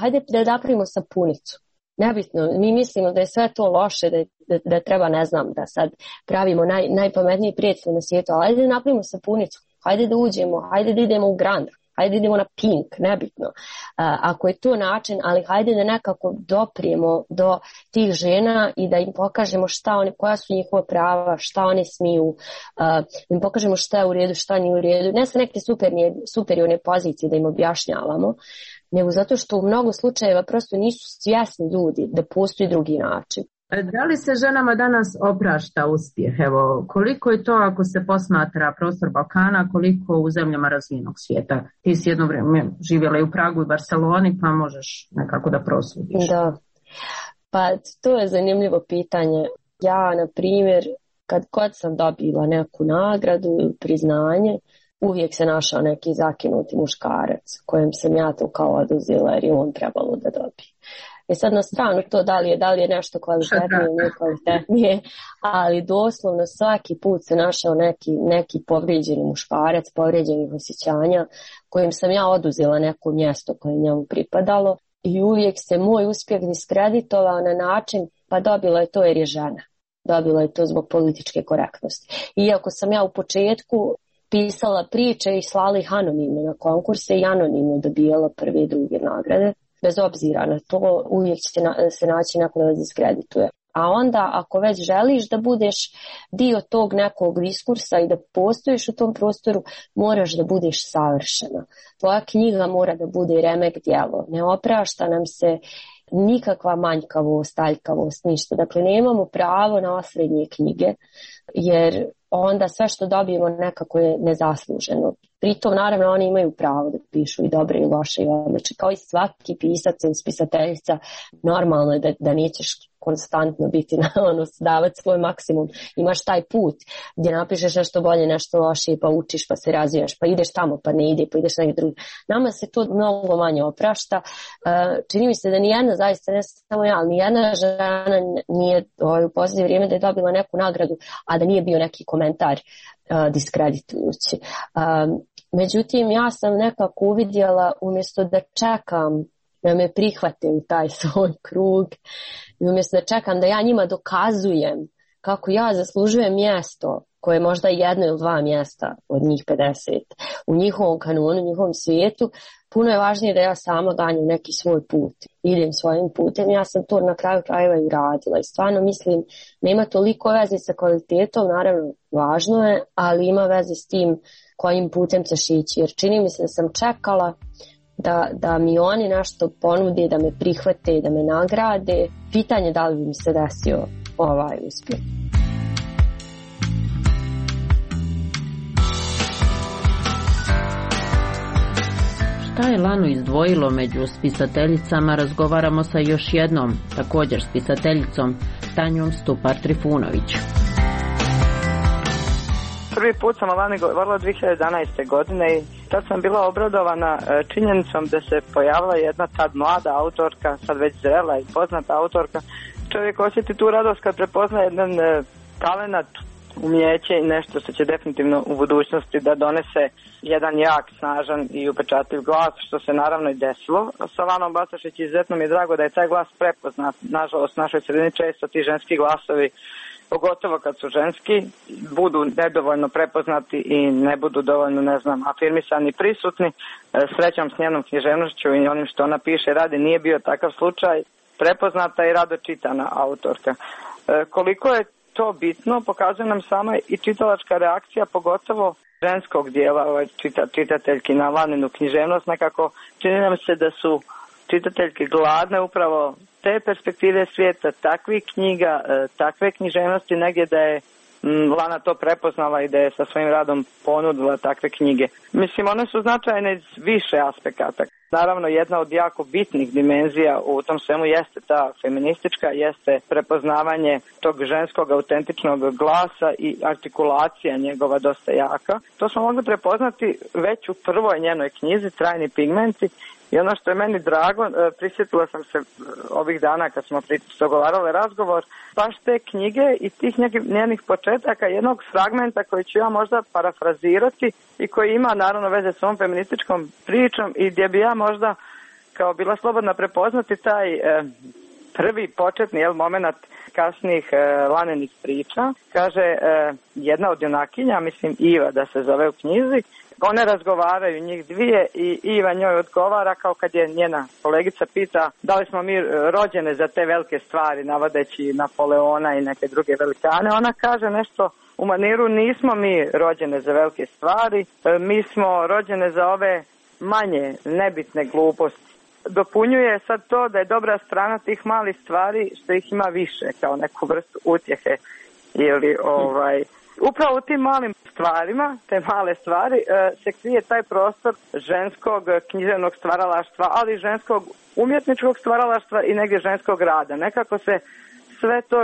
da napravimo sapunicu. Nebitno, mi mislimo da je sve to loše, da treba, ne znam, da sad pravimo najpametniji prijatelj na svijetu, ali hajde da napravimo sapunicu, hajde da uđemo, hajde da idemo u Grand, hajde da idemo na Pink, nebitno. Ako je to način, ali hajde da nekako doprijemo do tih žena i da im pokažemo koja su njihova prava, šta one smiju, da im pokažemo šta je u redu, šta nije u redu, ne sa neke superiorne pozicije da im objašnjavamo, nego zato što u mnogo slučajeva prosto nisu svjesni ljudi da postoji drugi način. Da li se ženama danas oprašta uspjeh? Evo, koliko je to ako se posmatra prostor Balkana, koliko u zemljama razvijenog svijeta? Ti si jedno vrijeme živjela i u Pragu i Barceloni, pa možeš nekako da prosudiš. Da, pa to je zanimljivo pitanje. Ja, na primjer, kad sam dobila neku nagradu ili priznanje, uvijek se našao neki zakinuti muškarac kojem sam ja to kao oduzela jer je on trebalo da dobije. I sad na stranu to da li je nešto kvalitetnije ili nije kvalitetnije, ali doslovno svaki put se našao neki povrijeđeni muškarac, povrijeđenih osjećanja kojim sam ja oduzela neko mjesto koje njemu pripadalo i uvijek se moj uspjeh diskreditovao na način pa dobila je to jer je žena. Dobila je to zbog političke korektnosti. Iako sam ja u početku pisala priče i slala ih anonimno na konkurse i anonimno dobijala prve i druge nagrade. Bez obzira na to, uvijek će se naći neko da vas diskredituje. A onda, ako već želiš da budeš dio tog nekog diskursa i da postojiš u tom prostoru, moraš da budeš savršena. Tvoja knjiga mora da bude remek djelo. Ne oprašta nam se nikakva manjkavost, aljkavost, ništa. Dakle, nemamo pravo na osrednje knjige, jer onda sve što dobijemo nekako je nezasluženo. Pritom, naravno, oni imaju pravo da pišu i dobre i loše i odlične. Kao i svaki pisac ili spisateljica, normalno je da nećeš konstantno biti davati svoj maksimum. Imaš taj put gdje napišeš nešto bolje, nešto lošije, pa učiš, pa se razvijaš, pa ideš tamo, pa ne ide, pa ideš na drugi. Nama se to mnogo manje oprašta. Čini mi se da nijedna, zaista ne samo ja, ali nijedna žena nije u posljednje vrijeme da je dobila neku nagradu, a da nije bio neki komentar diskreditujući. Međutim, ja sam nekako uvidjela, umjesto da čekam da me prihvate u taj svoj krug, i umjesto da čekam da ja njima dokazujem kako ja zaslužujem mjesto koje je možda jedno ili dva mjesta od njih 50 u njihovom kanonu, u njihovom svijetu, puno je važnije da ja sama ganjam neki svoj put, idem svojim putem. Ja sam to na kraju krajeva i radila i stvarno mislim, nema toliko veze sa kvalitetom, naravno važno je, ali ima veze s tim kojim putem ćeš ići, jer čini mi se da sam čekala da mi oni nešto ponude, da me prihvate, da me nagrade. Pitanje da li bi mi se desio ovaj uspjeh. Šta je Lanu izdvojilo među spisateljicama, razgovaramo sa još jednom, također spisateljicom, Tanjom Stupar-Trifunović. Prvi put sam o Lani govorila 2011. godine i tad sam bila obradovana činjenicom da se pojavila jedna tad mlada autorka, sad već zrela i poznata autorka. Čovjek osjeti tu radost kad prepozna jedan talenat, umjeće i nešto što će definitivno u budućnosti da donese jedan jak, snažan i upečatljiv glas, što se naravno i desilo. Sa Lanom Bastašić izuzetno mi je drago da je taj glas prepoznat. Nažalost, u našoj sredini često ti ženski glasovi, pogotovo kad su ženski, budu nedovoljno prepoznati i ne budu dovoljno, afirmisani i prisutni. Srećom s njenom književnošću i onim što ona piše radi nije bio takav slučaj. Prepoznata i rado čitana autorka. Koliko je to bitno, pokazuje nam sama i čitalačka reakcija, pogotovo ženskog dijela čitateljki na Laninu književnost. Nekako čini nam se da su čitateljke gladne upravo te perspektive svijeta, takvih knjiga, takve književnosti, negdje da je Lana to prepoznala i da je sa svojim radom ponudila takve knjige. Mislim, one su značajne iz više aspekata. Naravno, jedna od jako bitnih dimenzija u tom svemu jeste ta feministička, jeste prepoznavanje tog ženskog autentičnog glasa i artikulacija njegova dosta jaka. To smo mogli prepoznati već u prvoj njenoj knjizi, Trajni pigmenti. I ono što je meni drago, prisjetila sam se ovih dana kad smo dogovarali razgovor, baš te knjige i tih njenih početaka, jednog fragmenta koji ću ja možda parafrazirati i koji ima naravno veze s ovom feminističkom pričom i gdje bi ja možda kao bila slobodna prepoznati taj prvi početni moment kasnijih Laninih priča. Kaže jedna od junakinja, mislim Iva da se zove u knjizi, one razgovaraju njih dvije i Iva njoj odgovara kao kad je njena kolegica pita da li smo mi rođene za te velike stvari, navodeći Napoleona i neke druge velikane. Ona kaže nešto u maniru nismo mi rođene za velike stvari, mi smo rođene za ove manje nebitne gluposti. Dopunjuje sad to da je dobra strana tih malih stvari što ih ima više kao neku vrstu utjehe ili upravo u tim malim stvarima, te male stvari, se krije taj prostor ženskog književnog stvaralaštva, ali ženskog umjetničkog stvaralaštva i negdje ženskog rada. Nekako se sve to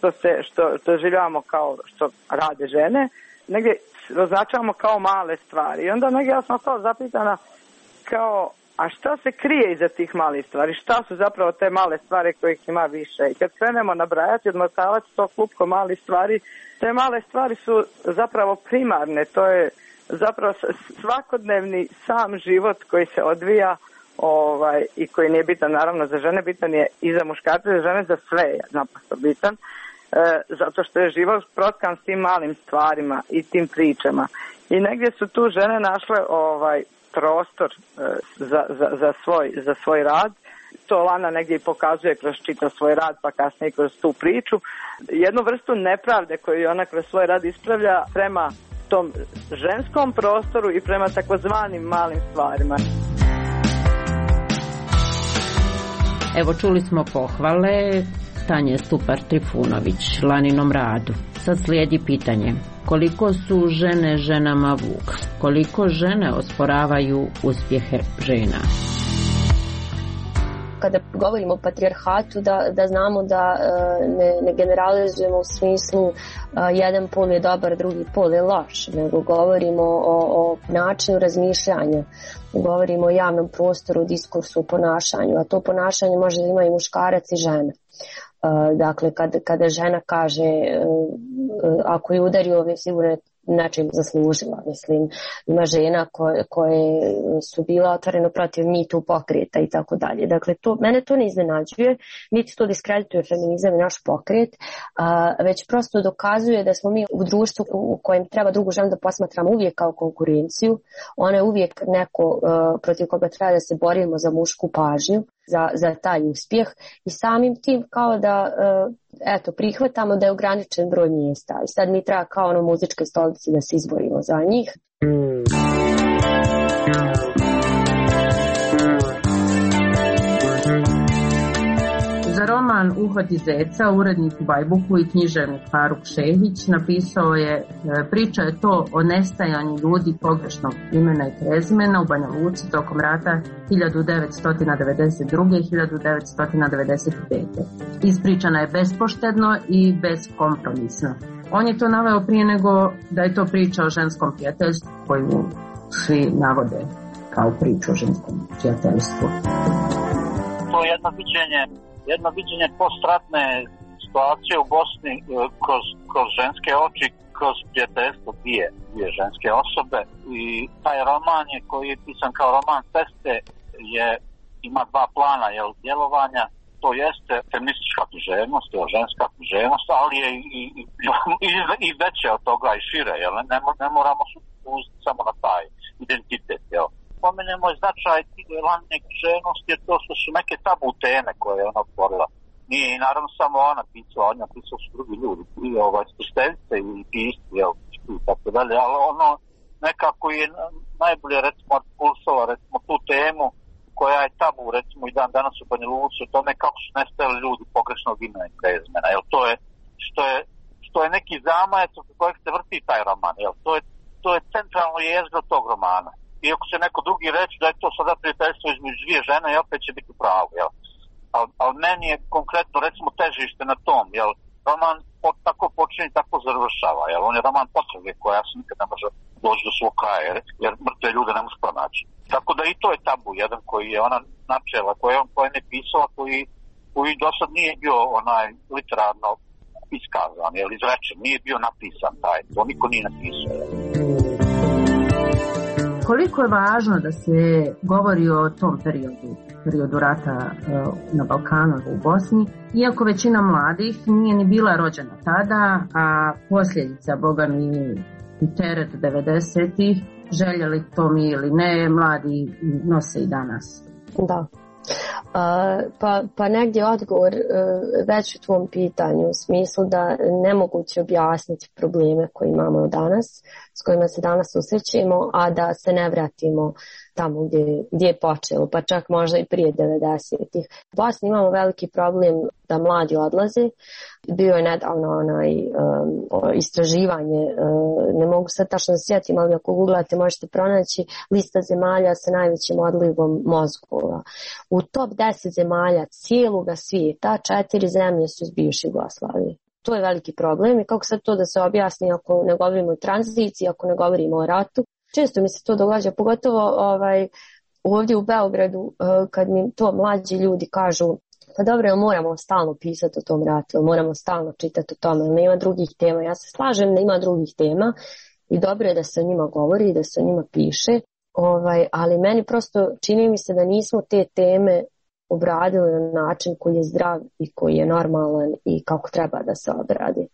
što življavamo kao što rade žene, negdje označavamo kao male stvari. I onda negdje ja sam ostala zapitana kao, a šta se krije iza tih malih stvari? Šta su zapravo te male stvari kojih ima više? I kad krenemo nabrajati, odmotavati to klupko malih stvari, te male stvari su zapravo primarne. To je zapravo svakodnevni sam život koji se odvija i koji nije bitan naravno za žene, bitan je i za muškarce, za žene, za sve je naprosto bitan. Zato što je život protkan s tim malim stvarima i tim pričama. I negdje su tu žene našle prostor za svoj rad. To Lana negdje i pokazuje kroz čitav svoj rad, pa kasnije kroz tu priču. Jednu vrstu nepravde koju ona kroz svoj rad ispravlja prema tom ženskom prostoru i prema takozvanim malim stvarima. Evo, čuli smo pohvale Tanje Stupar-Trifunović Laninom radu. Sad slijedi pitanje: koliko su žene ženama vuk? Koliko žene osporavaju uspjehe žena? Kada govorimo o patrijarhatu, da znamo da ne generalizujemo u smislu jedan pol je dobar, drugi pol je loš, nego govorimo o načinu razmišljanja, govorimo o javnom prostoru, diskursu, ponašanju, a to ponašanje može da ima i muškarac i žena. Dakle, kada žena kaže ako je udario, sigurno je nečim zaslužila. Mislim, ima žena koje su bila otvoreno protiv Me Too pokreta i tako dalje. Dakle, mene to ne iznenađuje, niti to diskredituje feminizam i naš pokret, već prosto dokazuje da smo mi u društvu u kojem treba drugu ženu da posmatramo uvijek kao konkurenciju. Ona je uvijek neko protiv koga treba da se borimo za mušku pažnju, za taj uspjeh i samim tim kao da prihvatamo da je ograničen broj mjesta i sad mi treba kao muzičke stolice da se izborimo za njih. roman Uhodi zeca, urednik u Bajbuku i književnik Faruk Šehić napisao je, priča je to o nestajanju ljudi pogrešnog imena i prezimena u Banja Luci tokom rata 1992. i 1995. Ispričana je bespoštedno i beskompromisno. On je to naveo prije nego da je to priča o ženskom prijateljstvu koju svi navode kao priču o ženskom prijateljstvu. To je jedno viđenje postratne situacije u Bosni kroz ženske oči, kroz prijateljstvo dvije ženske osobe, i taj roman je, koji je pisan kao roman Ceste, ima dva plana djelovanja. To jeste feministička književnost, ženska književnost, ali je i veće od toga i šire, ne moramo se uzeti samo na taj identitet. Spomenemo je značaj lanjne književnosti, jer to su neke tabu teme koje je ona otvorila. Nije i naravno samo ona pisala, o njoj pisali su drugi ljudi, spisteljice i pisci, i tako dalje, ali ono nekako je najbolje, recimo, artikulisala, recimo, tu temu koja je tabu, recimo, i dan danas u Banja Luci, o tome kako su nestali ljudi pogrešnog imena i prezimena, što je neki zamajac oko kojeg se vrti taj roman, to je centralno jezgro tog romana. Iako će neko drugi reći da je to sada prijateljstvo između dvije žene, i opet će biti pravo, ali meni je konkretno, recimo, težište na tom, roman tako počinje, tako završava, on je roman potrage koja se nikad ne može doći do svog kraja, jer mrtve ljude ne može pronaći. Tako da i to je tabu jedan koji je ona načela, koji je ne pisala, koji do sad nije bio literarno iskazan, izrečen, nije bio napisan taj, to niko nije napisao. Koliko je važno da se govori o tom periodu rata na Balkanu u Bosni, iako većina mladih nije ni bila rođena tada, a posljedica, boga mi, i teret 90-ih, željeli to mi ili ne, mladi nose i danas. Da. Pa negdje odgovor već u tvom pitanju, u smislu da nemoguće objasniti probleme koje imamo danas, s kojima se danas susrećemo, a da se ne vratimo tamo gdje je počelo, pa čak možda i prije 90-ih. U Bosni imamo veliki problem da mladi odlaze. Bio je nedavno istraživanje, ne mogu sad tačno se sjetim, ali ako googlate možete pronaći lista zemalja sa najvećim odlivom mozgova. U top 10 zemalja cijeloga svijeta 4 zemlje su iz bivše Jugoslavije. To je veliki problem i kako sad to da se objasni ako ne govorimo o tranziciji, ako ne govorimo o ratu. Često mi se to događa, pogotovo ovdje u Beogradu, kad mi to mlađi ljudi kažu, pa dobro, moramo stalno pisati o tom ratu, moramo stalno čitati o tome, nema drugih tema. Ja se slažem da ima drugih tema i dobro je da se o njima govori i da se o njima piše, ali meni prosto čini mi se da nismo te teme obradili na način koji je zdrav i koji je normalan i kako treba da se obradi.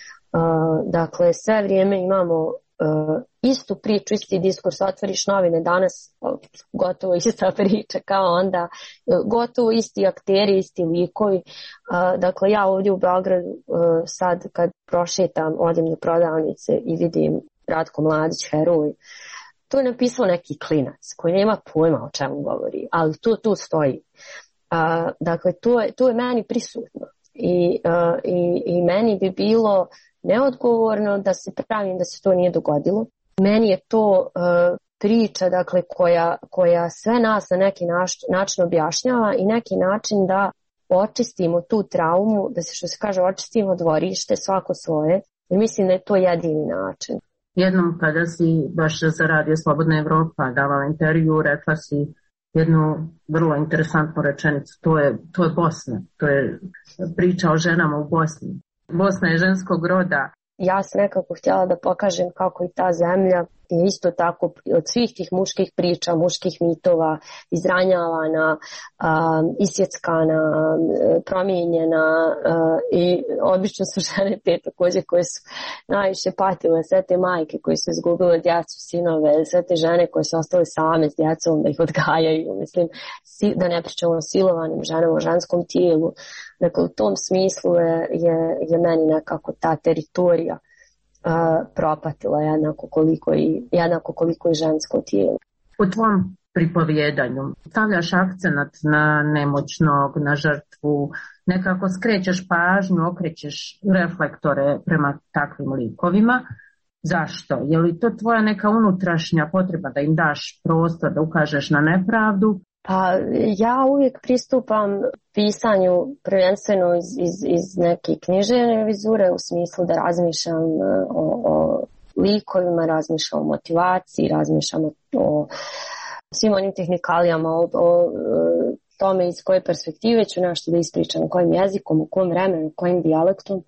Dakle, sve vrijeme imamo istu priču, isti diskurs, otvoriš novine danas, gotovo ista priča kao onda, gotovo isti akteri, isti likovi. Dakle, ja ovdje u Beogradu sad kad prošetam, odem do prodavnice i vidim Ratko Mladić, heroj, to je napisao neki klinac koji nema pojma o čemu govori, ali tu stoji. Dakle, to je meni prisutno i meni bi bilo neodgovorno da se pravim da se to nije dogodilo. Meni je to priča, dakle, koja sve nas na neki način objašnjava i neki način da očistimo tu traumu, da se, što se kaže, očistimo dvorište svako svoje, i mislim da je to jedini način. Jednom kada si baš za Radio Slobodna Evropa davala intervju, rekla si jednu vrlo interesantnu rečenicu, to je Bosna, to je priča o ženama u Bosni. Bosna je ženskog roda. Ja sam nekako htjela da pokažem kako i ta zemlja je isto tako od svih tih muških priča, muških mitova, izranjavana, isjeckana, promijenjena, i obično su žene te također koje su najviše patile, sve te majke koje su izgubile djecu, sinove, sve te žene koje su ostale same s djecom da ih odgajaju, mislim, da ne pričamo o silovanim ženama, o ženskom tijelu. Dakle, u tom smislu je meni nekako ta teritorija propatila jednako koliko i žensko tijelo. U tvom pripovjedanju stavljaš akcenat na nemoćnog, na žrtvu, nekako skrećeš pažnju, okrećeš reflektore prema takvim likovima. Zašto? Je li to tvoja neka unutrašnja potreba da im daš prostor, da ukažeš na nepravdu? Pa ja uvijek pristupam pisanju prvenstveno iz neke književne vizure, u smislu da razmišljam o likovima, razmišljam o motivaciji, razmišljam o svim onim tehnikalijama, o tome iz koje perspektive ću nešto da ispričam, kojim jezikom, u kom vremenu, kojim dijalektom.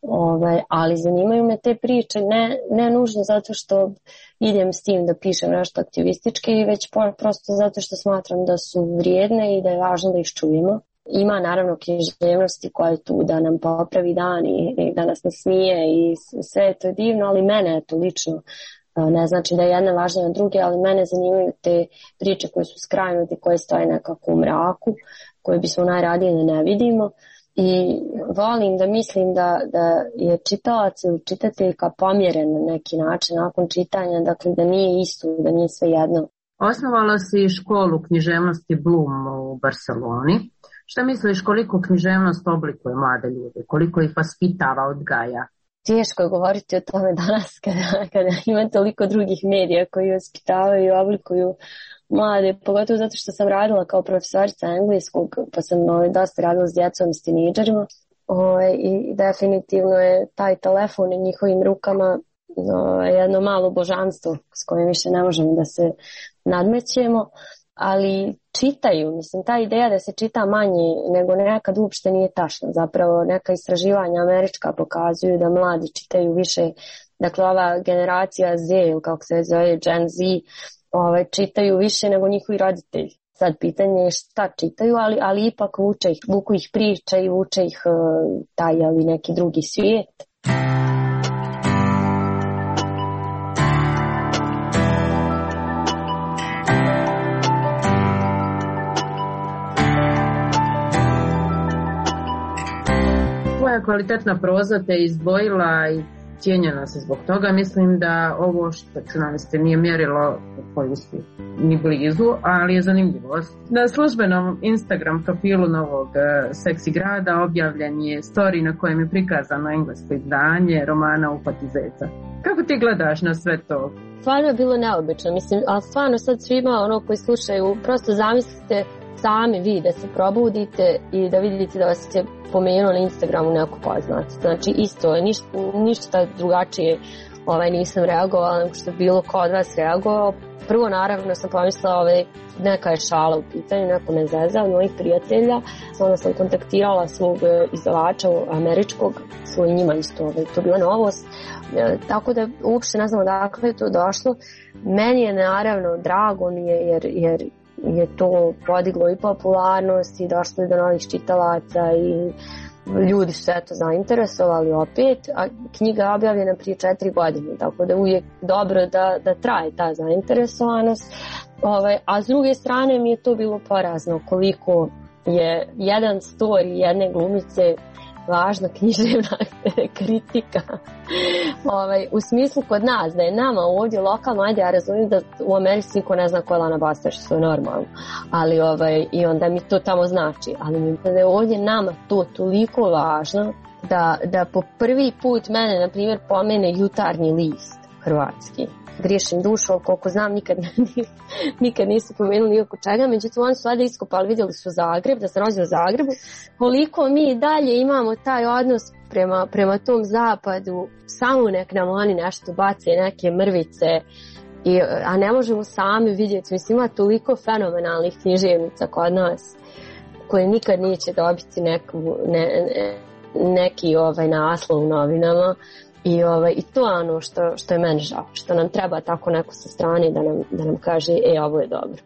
Ali zanimaju me te priče ne nužno zato što idem s tim da pišem nešto aktivistički, već prosto zato što smatram da su vrijedne i da je važno da ih čujemo. Ima naravno književnosti koja je tu da nam popravi dan i da nas nasmije i sve je to divno, ali mene je to lično. Ne znači da je jedna važna na druge, ali mene zanimaju te priče koje su skrajnute, koje stoje nekako u mraku, koje bismo najradije ne vidimo. I volim da mislim da je čitalac ili čitateljka pomjeren na neki način nakon čitanja, dakle da nije isto, da nije sve jedno. Osnovala si školu književnosti Bloom u Barceloni. Šta misliš koliko književnost oblikuje mlade ljude, koliko ih vaspitava, odgaja? Teško je govoriti o tome danas kada ima toliko drugih medija koji vaspitavaju i oblikuju mlade, pogotovo zato što sam radila kao profesorica engleskog, pa sam dosta radila s djecom i s teenidžerima. I definitivno je taj telefon u njihovim rukama jedno malo božanstvo s kojim više ne možemo da se nadmećemo, ali čitaju, mislim, ta ideja da se čita manje nego nekad uopšte nije tačna. Zapravo neka istraživanja američka pokazuju da mladi čitaju više, dakle ova generacija Z, ili kako se zove Gen Z, čitaju više nego njihovi roditelji. Sad pitanje je šta čitaju, ali ipak vuku ih priče i vuče ih taj ili neki drugi svijet. Tvoja kvalitetna proza te izdvojila i cijenjena se zbog toga. Mislim da ovo što ću navesti nije mjerilo tvoj uspjeh ni blizu, ali je zanimljivost. Na službenom Instagram profilu novog Seksi grada objavljen je story na kojem je prikazano englesko izdanje romana Upati zeca. Kako ti gledaš na sve to? Stvarno je bilo neobično, mislim, ali stvarno sad svima koji slušaju, prosto zamislite sami vi da se probudite i da vidite da vas je pomenuo na Instagramu neko poznat. Znači isto, ništa drugačije nisam reagovala nego što je bilo ko od vas reagovao. Prvo naravno sam pomislila neka je šala u pitanju, neko me zezao, mojih prijatelja. Onda sam kontaktirala svog izdavača američkog, svoj njima isto, to bila novost. Tako da uopšte ne znam odakle je to došlo. Meni je naravno drago mi je jer je to podiglo i popularnost i došlo do novih čitalaca i ljudi su se zainteresovali opet, a knjiga je objavljena prije 4 godine, tako da uvijek dobro da traje ta zainteresovanost. A s druge strane mi je to bilo porazno koliko je jedan story jedne glumice važna književna kritika. U smislu kod nas, da je nama ovdje lokalno, ajde ja razumijem da u Americi niko ne zna ko je Lana Bastaš, što je normalno, ali i onda mi to tamo znači, ali da je ovdje nama to toliko važno da po prvi put mene, na primjer, pomene Jutarnji list hrvatski. Griješim dušom, koliko znam, nikad nisu pomenuli oko čega, međutim oni su sada iskopali, vidjeli su Zagreb, da se rođe u Zagrebu, koliko mi dalje imamo taj odnos prema tom zapadu, samo nek nam oni nešto bace, neke mrvice, a ne možemo sami vidjeti, mislim ima toliko fenomenalnih književnica kod nas, koje nikad neće dobiti neki naslov u novinama. I to je ono što je meni žao, što nam treba tako neko sa strane da nam kaže ovo je dobro.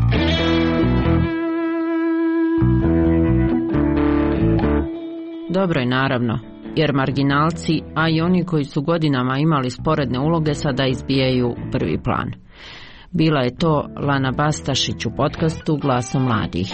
Dobro je naravno, jer marginalci, a i oni koji su godinama imali sporedne uloge sada izbijaju u prvi plan. Bila je to Lana Bastašić u podcastu Glasom mladih.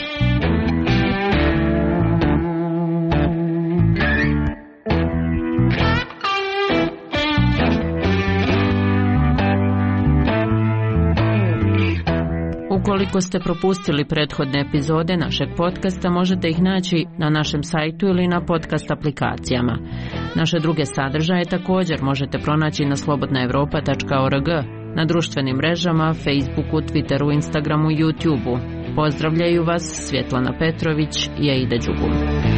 Ukoliko ste propustili prethodne epizode našeg podcasta, možete ih naći na našem sajtu ili na podcast aplikacijama. Naše druge sadržaje također možete pronaći na slobodnaevropa.org, na društvenim mrežama, Facebooku, Twitteru, Instagramu i YouTubeu. Pozdravljaju vas Svjetlana Petrović i Aida Đugum.